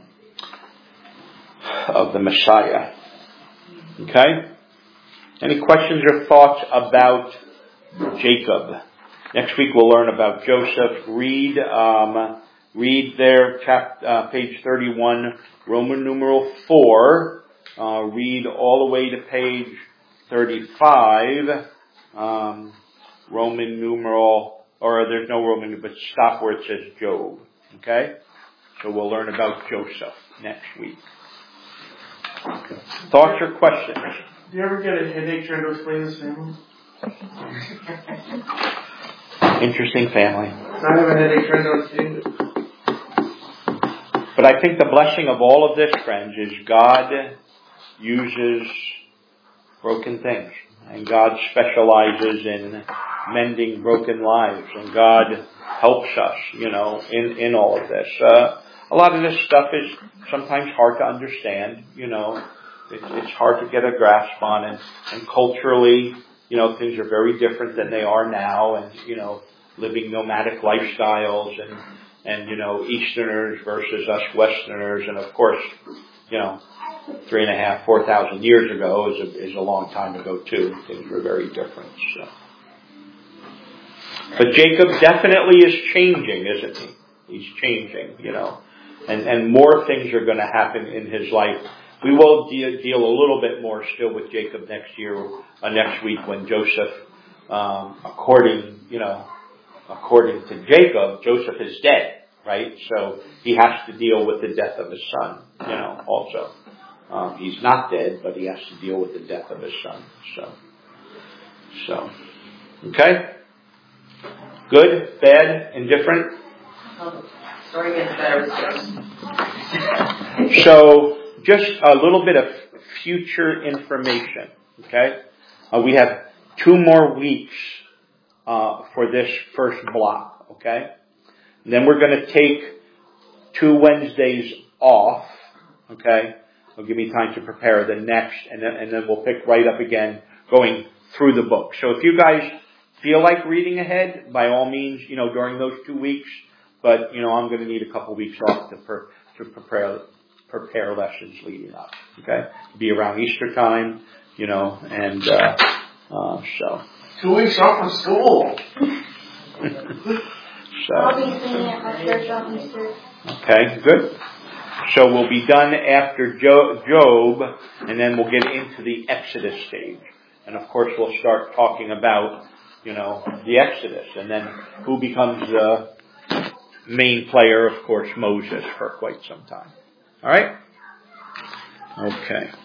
the Messiah. Okay? Any questions or thoughts about Jacob? Next week we'll learn about Joseph. Read there, page 31, Roman numeral 4. Read all the way to page 35, Roman numeral, or there's no Roman, but stop where it says Job. Okay? So we'll learn about Joseph next week. Thoughts or questions? Do you ever get a headache trying to explain this family? Interesting family. I have a headache trying to explain it. But I think the blessing of all of this, friends, is God uses broken things. And God specializes in mending broken lives. And God helps us, in all of this. A lot of this stuff is sometimes hard to understand, It's hard to get a grasp on. And culturally, things are very different than they are now. And, living nomadic lifestyles and Easterners versus us Westerners. And of course, 3,500, 4,000 years ago is a long time ago too. Things were very different. So. But Jacob definitely is changing, isn't he? He's changing, and more things are going to happen in his life. We will deal a little bit more still with Jacob next week when Joseph, according to Jacob, Joseph is dead, right? So he has to deal with the death of his son, also. He's not dead, but he has to deal with the death of his son. So, okay? Good, bad, indifferent? Story gets better with So, just a little bit of future information, okay? We have 2 more weeks for this first block, okay? And then we're going to take 2 Wednesdays off, okay? It'll give me time to prepare the next, and then we'll pick right up again going through the book. So if you guys feel like reading ahead, by all means, during those 2 weeks, but, I'm going to need a couple weeks off to prepare lessons leading up, okay? Be around Easter time, and so. 2 weeks off from school. So. I'll be singing at my church on Easter. Okay, good. So we'll be done after Job, and then we'll get into the Exodus stage. And of course we'll start talking about, the Exodus, and then who becomes the main player, of course, Moses, for quite some time. All right? Okay.